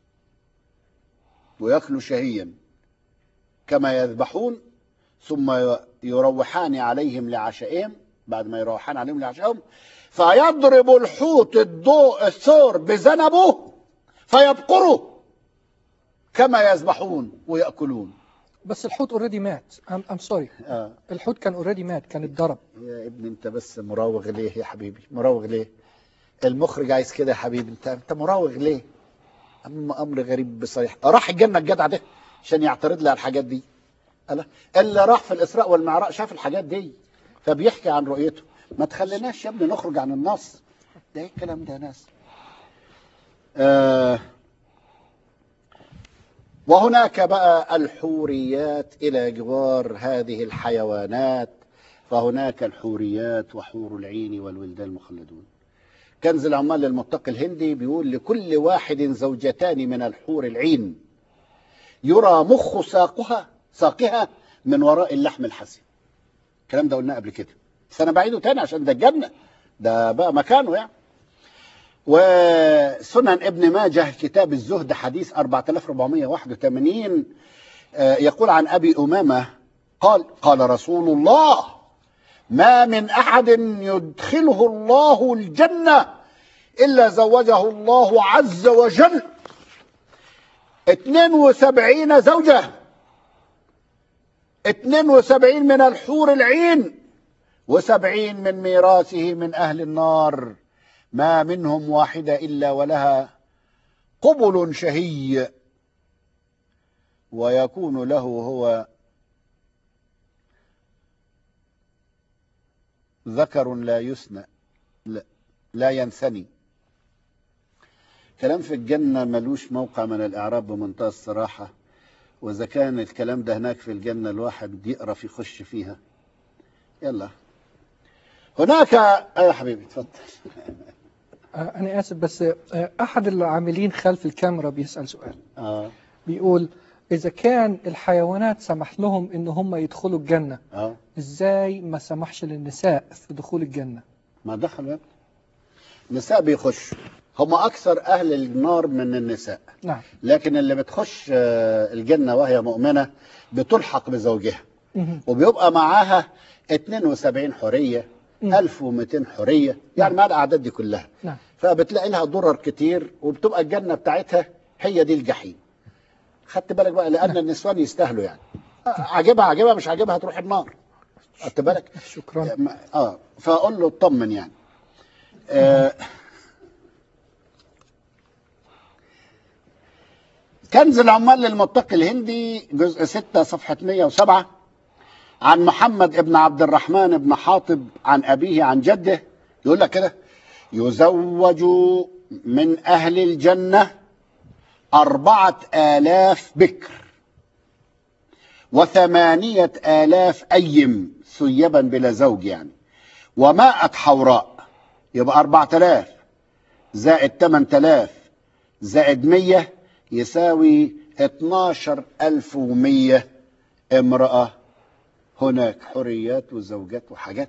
ويأكلوا شهيا كما يذبحون، ثم يروحان عليهم لعشائهم. بعد ما يروحان عليهم لعشائهم فيضرب الحوت الثور بذنبه فيبقره كما يذبحون ويأكلون. بس الحوت اوريدي مات. ام سوري. الحوت كان اوريدي مات، كان اتضرب. يا ابني انت بس مراوغ ليه يا حبيبي؟ مراوغ ليه؟ المخرج عايز كده يا حبيبي. انت مراوغ ليه؟ امر غريب بصريح. راح الجنه الجدع ده عشان يعترض لي على الحاجات دي. اللي راح في الاسراء والمعراج شاف الحاجات دي فبيحكي عن رؤيته. ما تخليناش يا ابني نخرج عن النص. ده ايه الكلام ده يا ناس؟ وهناك بقى الحوريات إلى جوار هذه الحيوانات، فهناك الحوريات وحور العين والولدان المخلدون. كنز العمال للمتقي الهندي بيقول: لكل واحد زوجتان من الحور العين يرى مخ ساقها من وراء اللحم الحسن. الكلام ده قلناه قبل كده، بس أنا بعيده تاني عشان ده الجنة، ده بقى مكانه يعني. وسنن ابن ماجه كتاب الزهد حديث 4481 يقول عن أبي أمامة قال رسول الله: ما من أحد يدخله الله الجنة إلا زوجه الله عز وجل 72 زوجة، 72 من الحور العين، و70 من ميراثه من أهل النار، ما منهم واحدة إلا ولها قبل شهي، ويكون له هو ذكر لا يثنى لا ينثني. كلام في الجنة ملوش موقع من الإعراب بمنتهى الصراحة. وإذا كان الكلام ده هناك في الجنة الواحد يقرأ يخش فيها. يلا هناك يا حبيبي اتفضل. أنا آسف بس أحد العاملين خلف الكاميرا بيسأل سؤال. بيقول: إذا كان الحيوانات سمح لهم إن هم يدخلوا الجنة، إزاي ما سمحش للنساء في دخول الجنة؟ ما دخلوا النساء بيخشوا هم أكثر أهل النار من النساء. نعم. لكن اللي بتخش الجنة وهي مؤمنة بتلحق بزوجها وبيبقى معاها 72 حرية 1200 حرية، يعني مع الأعداد دي كلها. نعم. فبتلاقي لها ضرر كتير، وبتبقى الجنة بتاعتها هي دي الجحيم. خدت بالك بقى؟ لأن النسوان يستاهلوا يعني. عجبها مش عجبها هتروح النار. خدت بالك؟ شكرا. فأقول له اطمن يعني. كنز العمال للمتقي الهندي جزء 6 صفحة 107 عن محمد ابن عبد الرحمن بن حاطب عن أبيه عن جده، يقول لك كده: يزوج من أهل الجنة 4000 بكر و8000 أيم ثيبا بلا زوج يعني، و100 حوراء. يبقى 4000 زائد 8000 زائد 100 يساوي 12100 امرأة هناك، حريات وزوجات وحاجات.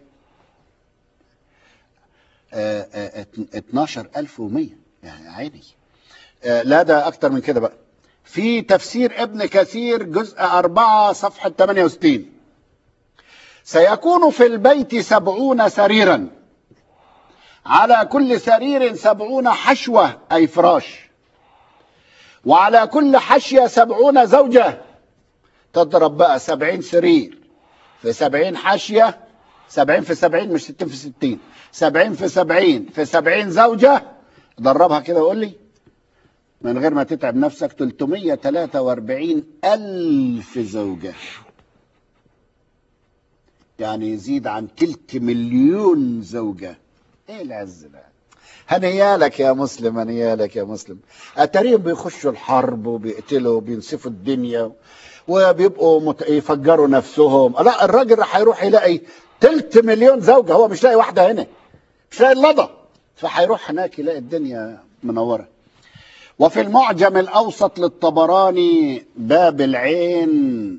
12100 يعني عيني. لا ده أكتر من كده بقى. في تفسير ابن كثير جزء 4 صفحة 68: سيكون في البيت 70 سريرا، على كل سرير 70 حشوة أي فراش، وعلى كل حشية 70 زوجة. تضرب بقى 70 سرير في 70 حاشية، 70 في 70 مش 60 في 60، 70 في 70 في 70 زوجة. ضربها كده وقول لي من غير ما تتعب نفسك: 343,000 زوجة، يعني يزيد عن 3,000,000 زوجة. ايه العز ده؟ هنيالك يا مسلم، هنيالك يا مسلم. اتاريهم بيخشوا الحرب وبيقتلوا وبينسفوا الدنيا وبيبقوا يفجروا نفسهم. لا، الراجل راح يروح يلاقي 3,000,000 زوجة، هو مش لاقي واحدة هنا، مش لاقي اللضى، فهيروح هناك يلاقي الدنيا منورة. وفي المعجم الأوسط للطبراني باب العين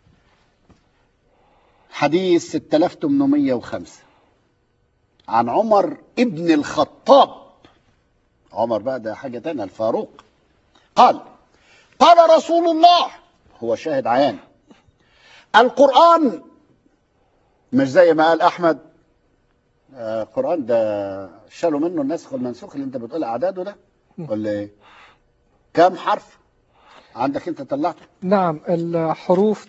حديث 6805 عن عمر ابن الخطاب، عمر بقى ده حاجة تانية، الفاروق، قال: قال رسول الله، هو شاهد عيان: القرآن مش زي ما قال أحمد القرآن ده شالوا منه النسخ والمنسوخ اللي انت بتقول أعداده ده، ولا ايه؟ كم حرف عندك انت طلعته؟ نعم، الحروف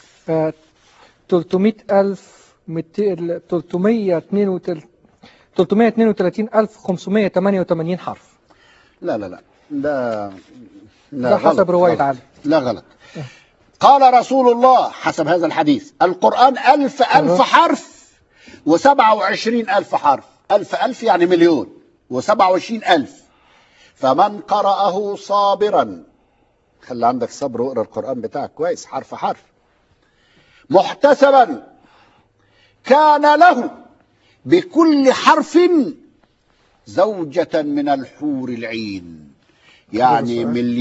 332,588 حرف. لا لا لا، ده حسب رواية علي. لا غلط. قال رسول الله حسب هذا الحديث: القرآن 1000 حرف و27,000 حرف. 1000 يعني مليون، و27,000. فمن قرأه صابرا، خلي عندك صبر واقرأ القرآن بتاعك كويس حرف حرف، محتسبا، كان له بكل حرف زوجة من الحور العين، يعني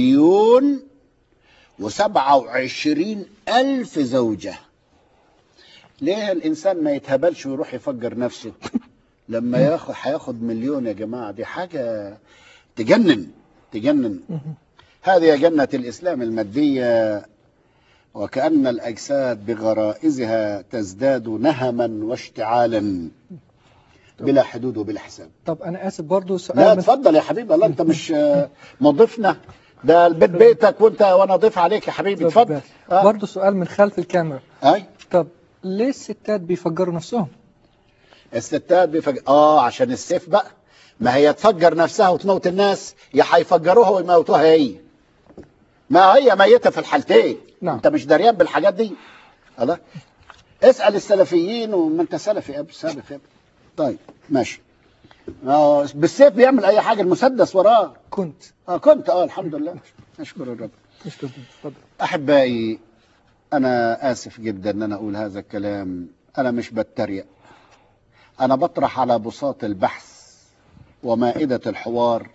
1,027,000 زوجة. ليه الإنسان ما يتهبلش ويروح يفجر نفسه لما هياخد مليون؟ يا جماعة دي حاجة تجنن تجنن. هذه جنة الإسلام المادية، وكأن الأجساد بغرائزها تزداد نهما واشتعالا بلا حدود وبلا حساب. طب أنا آسف برضو سؤال. لا اتفضل يا حبيبي، الله أنت مش مضيفنا، ده البيت بيتك وأنا ضيف عليك يا حبيبي، اتفضل. برضو سؤال من خلف الكاميرا. أي طب ليه الستات بيفجروا نفسهم؟ الستات عشان السيف بقى، ما هي تفجر نفسها وتموت الناس، يا هيفجروها ويموتوها هي، ما هي ميتة في الحالتين. نعم. انت مش دريان بالحاجات دي. الله، اسأل السلفيين، وما انت سلفي يا ابني، سابق يا ابني. طيب ماشي. بالسيف بيعمل اي حاجة، المسدس وراه. كنت الحمد لله، اشكر الرب. اتفضل. احبائي، انا اسف جدا ان انا اقول هذا الكلام، انا مش بتريق، انا بطرح على بساط البحث ومائدة الحوار.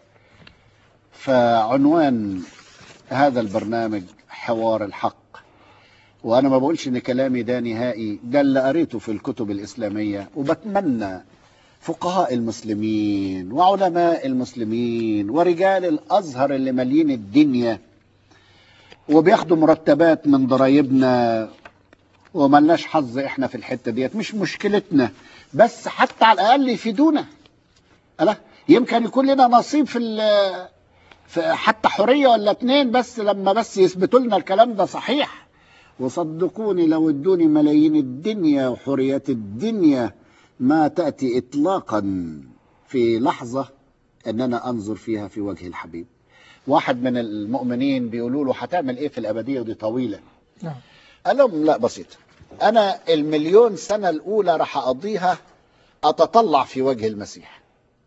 فعنوان هذا البرنامج حوار الحق، وأنا ما بقولش إن كلامي ده نهائي، ده اللي قريته في الكتب الإسلامية، وبتمنى فقهاء المسلمين وعلماء المسلمين ورجال الأزهر اللي مالين الدنيا وبياخدوا مرتبات من ضرايبنا وملناش حظ احنا في الحتة ديت، مش مشكلتنا، بس حتى على الأقل يفيدونا. ألا يمكن يكون لنا نصيب في حتى حرية ولا اتنين، بس لما بس يثبتوا لنا الكلام ده صحيح. وصدقوني لو ادوني ملايين الدنيا وحريات الدنيا ما تأتي إطلاقا في لحظة أن أنا أنظر فيها في وجه الحبيب. واحد من المؤمنين بيقولوا له هتعمل إيه في الأبدية ودي طويلة؟ نعم. قال لهم لا، بسيطة، أنا 1,000,000 سنة الأولى راح أقضيها أتطلع في وجه المسيح.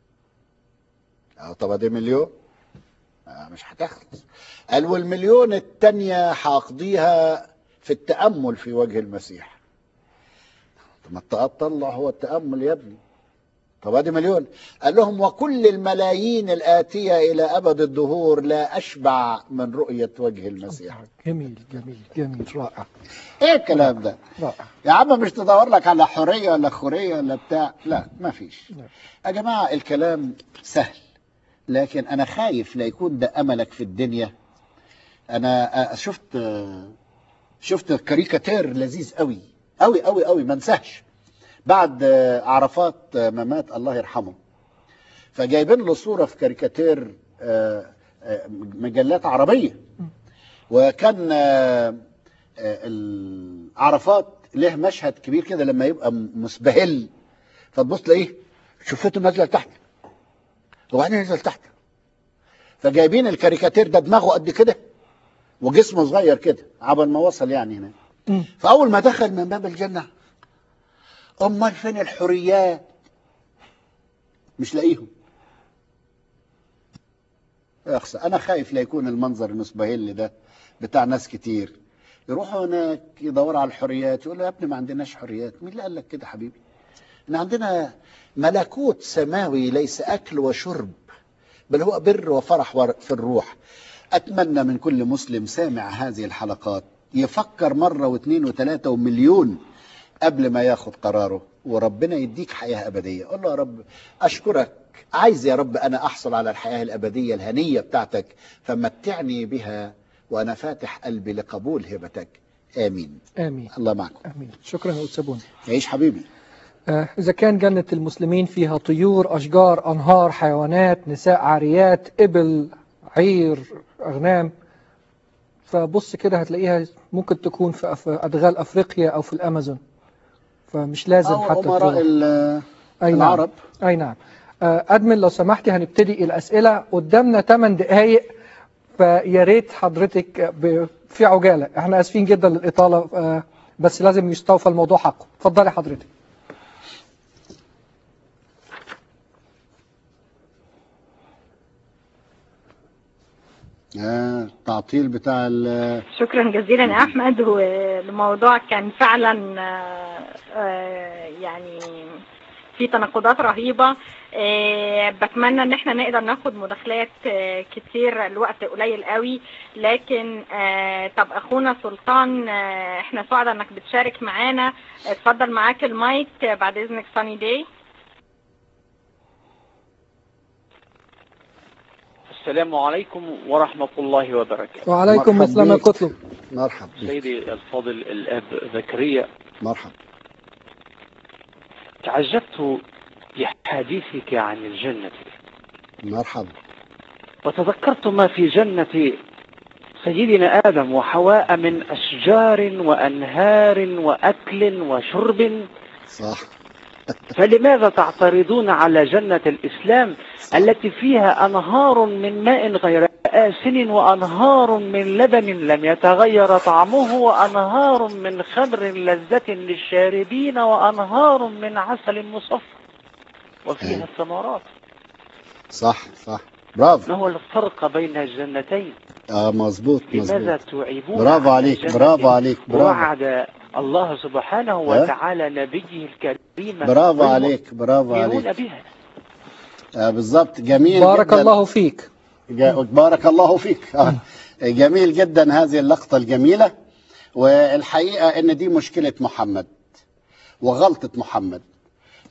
طب دي 1,000,000 مش هتخلص. قال وال1,000,000 التانية هقضيها في التأمل في وجه المسيح. طب ما التطلع هو التأمل يا ابني. طب ادي 1,000,000. قال لهم وكل الملايين الآتية إلى أبد الدهور لا أشبع من رؤية وجه المسيح. جميل جميل جميل، رائع. ايه الكلام ده؟ رائع. يا عم مش تدور لك على حرية ولا خورية ولا بتاع، لا ما فيش. يا جماعة الكلام سهل، لكن أنا خايف لا يكون ده أملك في الدنيا. أنا شفت كاريكاتير لذيذ قوي قوي قوي قوي، ما انساهش. بعد عرفات ما مات الله يرحمه، فجايبين له صورة في كاريكاتير مجلات عربية، وكان عرفات له مشهد كبير كده لما يبقى مسبهل، فتبص تلاقيه شفته نازله لتحت وبعدين نزل تحت. فجايبين الكاريكاتير ده دماغه قد كده وجسمه صغير كده عبال ما وصل يعني هنا. فأول ما دخل من باب الجنة، أمال فين الحريات؟ مش لاقيهم. اخسى، أنا خايف لا يكون المنظر المسبهل ده بتاع ناس كتير يروحوا هناك يدوروا على الحريات، يقولوا يا ابني ما عندناش حريات. مين اللي قال لك كده حبيبي؟ إن عندنا ملكوت سماوي ليس أكل وشرب، بل هو بر وفرح في الروح. أتمنى من كل مسلم سامع هذه الحلقات يفكر مرة واثنين وثلاثة ومليون قبل ما ياخد قراره، وربنا يديك حياة أبدية. قل له يا رب أشكرك، عايز يا رب أنا أحصل على الحياة الأبدية الهنية بتاعتك، فمتعني بها وأنا فاتح قلبي لقبول هبتك. آمين. آمين. الله معكم. آمين. شكرا يا أستاذ بوني. يعيش حبيبي. إذا كان جنة المسلمين فيها طيور، أشجار، أنهار، حيوانات، نساء عاريات، إبل، عير، أغنام، فبص كده هتلاقيها ممكن تكون في أدغال أفريقيا أو في الأمازون، فمش لازم حتى أمراء العرب. أي نعم. أدمن لو سمحتي هنبتدي الأسئلة، قدامنا 8 دقايق، فيا ريت حضرتك في عجالة. احنا آسفين جدا للإطالة، بس لازم يستوفى الموضوع حقه. اتفضلي حضرتك. التعطيل بتاع شكرا جزيلا يا احمد. والموضوع كان فعلا يعني في تناقضات رهيبة. بتمنى ان احنا نقدر ناخد مداخلات كتير، الوقت قليل قوي، لكن طب اخونا سلطان، احنا سعداء انك بتشارك معانا. اتفضل معاك المايك بعد اذنك. ساني داي. السلام عليكم ورحمة الله وبركاته. وعليكم السلام يا قطلب. مرحبا سيدي الفاضل الأب زكريا، مرحبا. تعجبت لحديثك عن الجنة. مرحبا. وتذكرت ما في جنة سيدنا آدم وحواء من أشجار وأنهار وأكل وشرب. صح. فلماذا تعترضون على جنة الإسلام التي فيها أنهار من ماء غير آسن، وأنهار من لبن لم يتغير طعمه، وأنهار من خمر لذة للشاربين، وأنهار من عسل مصفى، وفيها الثمرات؟ صح صح، برافو. ما هو الفرق بين الجنتين؟ مظبوط. لماذا تعيبون؟ برافو عليك، برافو عليك، برافو. وعد الله سبحانه وتعالى نبيه الكريم، برافو عليك، برافو عليك. بها. بالضبط. جميل. بارك جداً. الله فيك. بارك الله فيك. جميل جدا هذه اللقطة الجميلة. والحقيقة ان دي مشكلة محمد وغلطة محمد،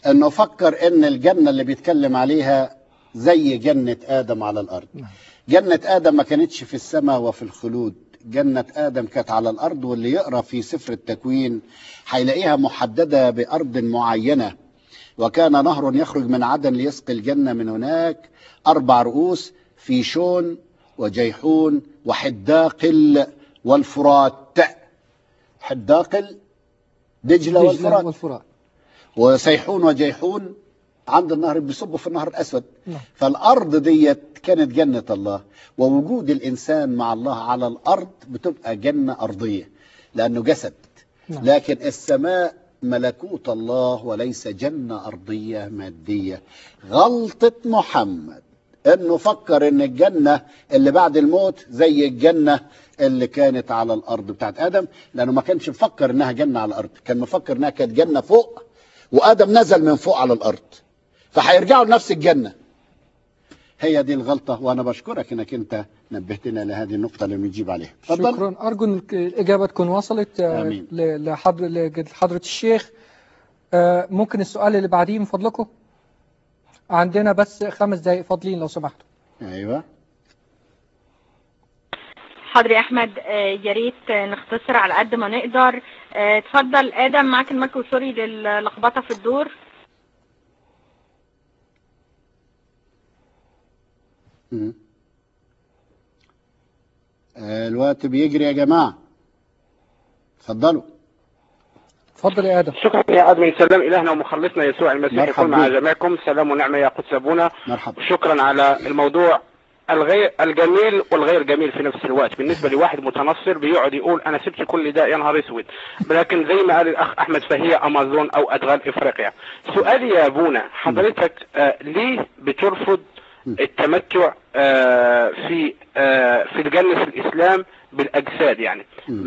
انه فكر ان الجنة اللي بيتكلم عليها زي جنة آدم على الأرض. جنة آدم ما كانتش في السماء وفي الخلود، جنة آدم كانت على الأرض، واللي يقرأ في سفر التكوين هيلاقيها محددة بأرض معينة. وكان نهر يخرج من عدن ليسقي الجنة من هناك، 4 رؤوس، فيشون وجيحون وحداقل والفرات. حداقل دجلة والفرات، وسيحون وجيحون عند النهر بيصبوا في النهر الأسود. فالأرض ديت كانت جنة الله، ووجود الإنسان مع الله على الأرض بتبقى جنة أرضية لأنه جسد. لكن السماء ملكوت الله وليس جنة أرضية مادية. غلطة محمد انه فكر ان الجنة اللي بعد الموت زي الجنة اللي كانت على الأرض بتاعت آدم، لأنه ما كانش مفكر انها جنة على الأرض، كان مفكر انها كانت جنة فوق، وآدم نزل من فوق على الأرض، فهيرجعوا لنفس الجنة. هي دي الغلطة، وأنا بشكرك إنك أنت نبهتنا لهذه النقطة اللي بنجيب عليها. شكرا، أرجو أن الإجابة تكون وصلت لحضرة الشيخ. ممكن السؤال اللي بعديه من فضلكم؟ عندنا بس 5 دقائق فاضلين لو سمحتوا. أيوة حضري أحمد، يا ريت نختصر على قد ما نقدر. اتفضل آدم، معاك المايك، وسوري للخبطة في الدور. الوقت بيجري يا جماعة، اتفضلوا. اتفضل يا آدم. شكرا يا أدمن. سلام إلهنا ومخلصنا يسوع المسيح يكون مع جميعكم. سلام ونعمة يا قدس أبونا. مرحبا. شكرا على الموضوع الجميل والغير جميل في نفس الوقت. بالنسبة لواحد متنصر بيقعد يقول أنا سبت كل ده يا نهار اسود، لكن زي ما قال الأخ أحمد فهي أمازون أو أدغال إفريقيا. سؤالي يا أبونا حضرتك، ليه بترفض التمتع في الجنة في الإسلام بالأجساد؟ يعني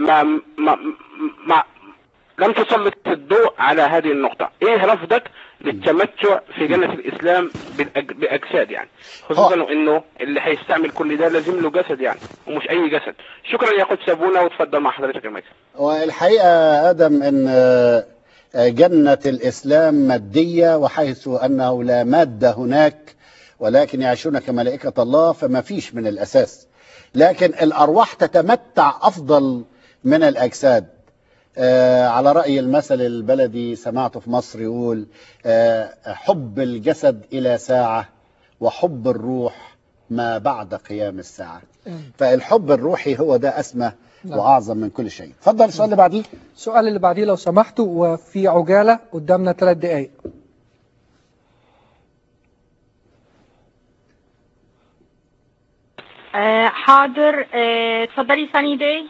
ما لم تسلط الضوء على هذه النقطة. ايه رفضك للتمتع في جنة الإسلام بأجساد؟ يعني خصوصا انه اللي هيستعمل كل ده لازم له جسد يعني، ومش اي جسد. شكرا يا قدس ابونا، وتفضل مع حضرتك يا مجد. والحقيقة آدم ان جنة الإسلام مادية، وحيث أنه لا مادة هناك ولكن يعيشون كملائكة الله، فما فيش من الأساس. لكن الأرواح تتمتع أفضل من الأجساد. على رأي المثل البلدي سمعته في مصر يقول حب الجسد إلى ساعة، وحب الروح ما بعد قيام الساعة. فالحب الروحي هو ده أسمى وأعظم من كل شيء. اتفضل السؤال اللي بعديه. السؤال اللي بعديه لو سمحتوا، وفي عجالة قدامنا 3 دقائق. حاضر، اتفضلي ساني داي.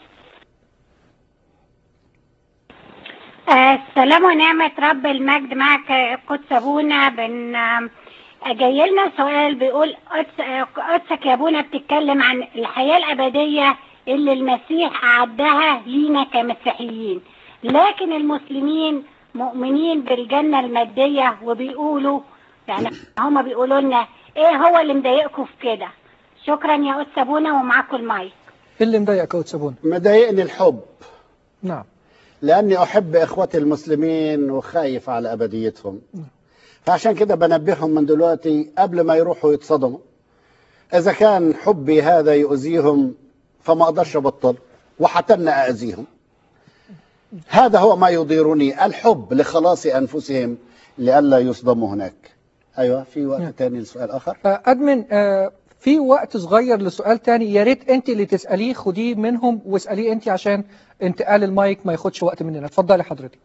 السلام ونعمة رب المجد معك قدس أبونا. جاي لنا سؤال بيقول قدسك يا أبونا بتتكلم عن الحياة الأبدية اللي المسيح أعدها لينا كمسيحيين، لكن المسلمين مؤمنين بالجنة المادية، وبيقولوا يعني هما بيقولوا لنا إيه هو اللي مضايقكم في كده؟ شكرا يا قدس أبونا، ومعاكم المايك. إيه اللي مضايقك يا قدس أبونا؟ مضايقني الحب. نعم. لأني أحب إخوتي المسلمين وخايف على أبديتهم، فعشان كده بنبههم من دلوقتي قبل ما يروحوا يتصدموا. إذا كان حبي هذا يؤذيهم فما أقدرش أبطل، وحتى أأذيهم. هذا هو ما يضيرني، الحب لخلاص أنفسهم لئلا يصدموا هناك. أيوة، في وقت تاني لسؤال آخر؟ أدمن، في وقت صغير لسؤال تاني، يا ريت انت اللي تسأليه، خديه منهم واسأليه انت عشان انتقال المايك ما ياخدش وقت مننا. اتفضلي حضرتك.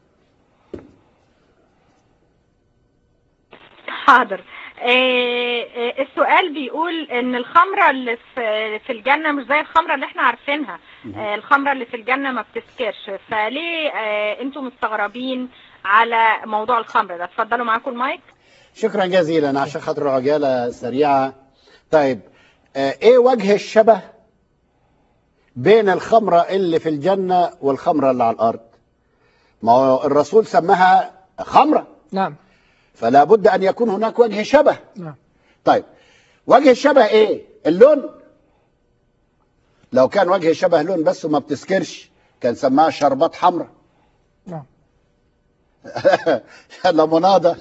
حاضر. السؤال بيقول ان الخمرة اللي في الجنة مش زي الخمرة اللي احنا عارفينها. الخمرة اللي في الجنة ما بتسكرش، فليه انتم مستغربين على موضوع الخمرة ده؟ اتفضلوا، معاكم المايك. شكرا جزيلا. عشان خاطر عجالة سريعة. طيب، ايه وجه الشبه بين الخمرة اللي في الجنة والخمرة اللي على الأرض؟ ما هو الرسول سماها خمرة. نعم. فلا بد أن يكون هناك وجه شبه. نعم. طيب، وجه الشبه ايه؟ اللون. لو كان وجه شبه لون بس وما بتسكرش كان سماها شربات حمراء. نعم. ليموناده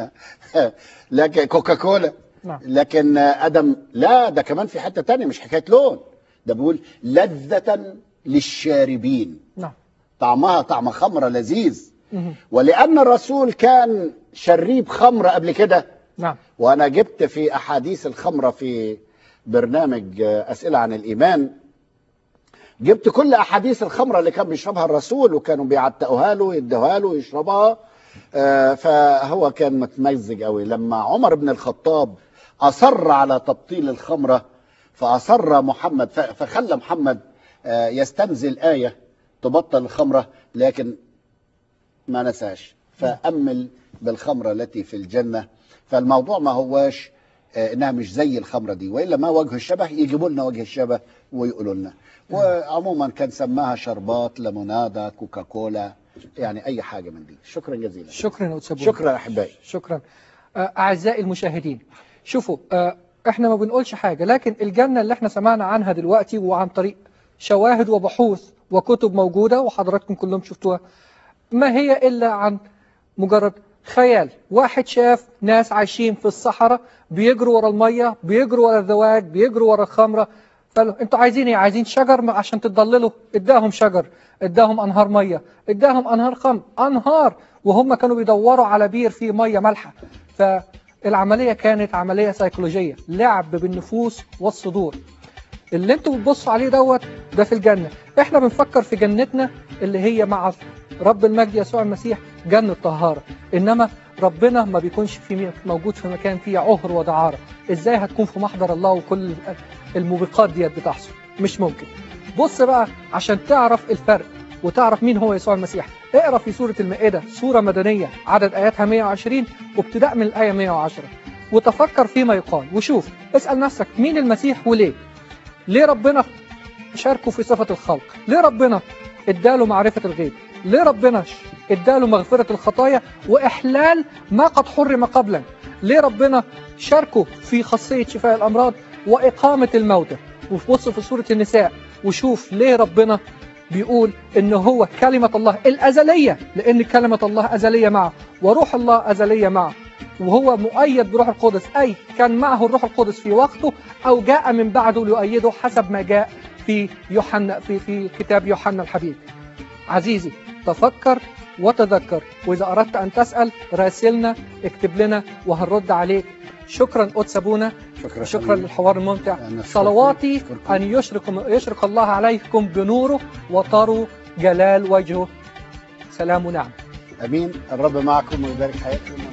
لكن كوكاكولا. نعم. لكن ادم لا، ده كمان في حته تانية مش حكايه لون، ده بيقول لذة للشاربين. نعم. طعمها طعم خمره لذيذ. مهم. ولان الرسول كان شريب خمره قبل كده. نعم. وانا جبت في احاديث الخمره في برنامج اسئله عن الايمان، جبت كل احاديث الخمره اللي كان بيشربها الرسول، وكانوا بيعتقوها له يدوها له يشربها. فهو كان متمزج قوي. لما عمر بن الخطاب اصر على تبطيل الخمره، فاصر محمد، فخلى محمد يستنزل ايه تبطل الخمره، لكن ما نساش، فامل بالخمره التي في الجنه. فالموضوع ما هواش انها مش زي الخمره دي، والا ما وجه الشبه يجيبوا لنا وجه الشبه ويقولوا لنا. وعموما كان سماها شربات، ليمونادا، كوكاكولا، يعني اي حاجه من دي. شكرا جزيلا. شكرا أتسابون. شكرا احبائي. شكرا. أعزائي المشاهدين، شوفوا احنا ما بنقولش حاجة، لكن الجنة اللي احنا سمعنا عنها دلوقتي وعن طريق شواهد وبحوث وكتب موجودة وحضراتكم كلهم شفتوها، ما هي إلا عن مجرد خيال. واحد شاف ناس عايشين في الصحراء بيجروا ورا المية، بيجروا ورا الزواج، بيجروا ورا الخمرة. فقالوا انتوا عايزين ايه؟ عايزين شجر عشان تتضللوا؟ اداهم شجر، اداهم انهار مية، اداهم انهار خمر، انهار، وهم كانوا بيدوروا على بير فيه مية مالحة. فالعملية كانت عملية سيكولوجية، لعب بالنفوس والصدور. اللي انتوا بتبصوا عليه ده في الجنة. احنا بنفكر في جنتنا اللي هي مع رب المجد يسوع المسيح، جنة طهارة. انما ربنا ما بيكونش موجود في مكان فيه عهر ودعارة. ازاي هتكون في محضر الله وكل الموبقات ديت بتحصل؟ مش ممكن. بص بقى عشان تعرف الفرق وتعرف مين هو يسوع المسيح، اقرأ في سورة المائدة، سورة مدنية، عدد آياتها 120 وابتداء من الآية 110، وتفكر فيما يقال وشوف، اسأل نفسك مين المسيح وليه؟ ليه ربنا شاركه في صفة الخلق؟ ليه ربنا اداله معرفة الغيب؟ ليه ربنا اداله مغفرة الخطايا وإحلال ما قد حرم قبلا؟ ليه ربنا شاركه في خاصية شفاء الأمراض وإقامة الموتى؟ وبص في سورة النساء وشوف ليه ربنا بيقول إنه هو كلمة الله الأزلية، لأن كلمة الله أزلية معه وروح الله أزلية معه، وهو مؤيد بروح القدس، أي كان معه الروح القدس في وقته أو جاء من بعده ليؤيده حسب ما جاء في يوحنا في كتاب يوحنا الحبيب. عزيزي تفكر وتذكر، وإذا أردت أن تسأل راسلنا، اكتب لنا وهنرد عليك. شكرا قدس أبونا، شكرا للحوار الممتع. صلواتي أن يشرق الله عليكم بنوره وتروا جلال وجهه. سلام ونعم. أمين. الرب معكم ويبارك حياتكم.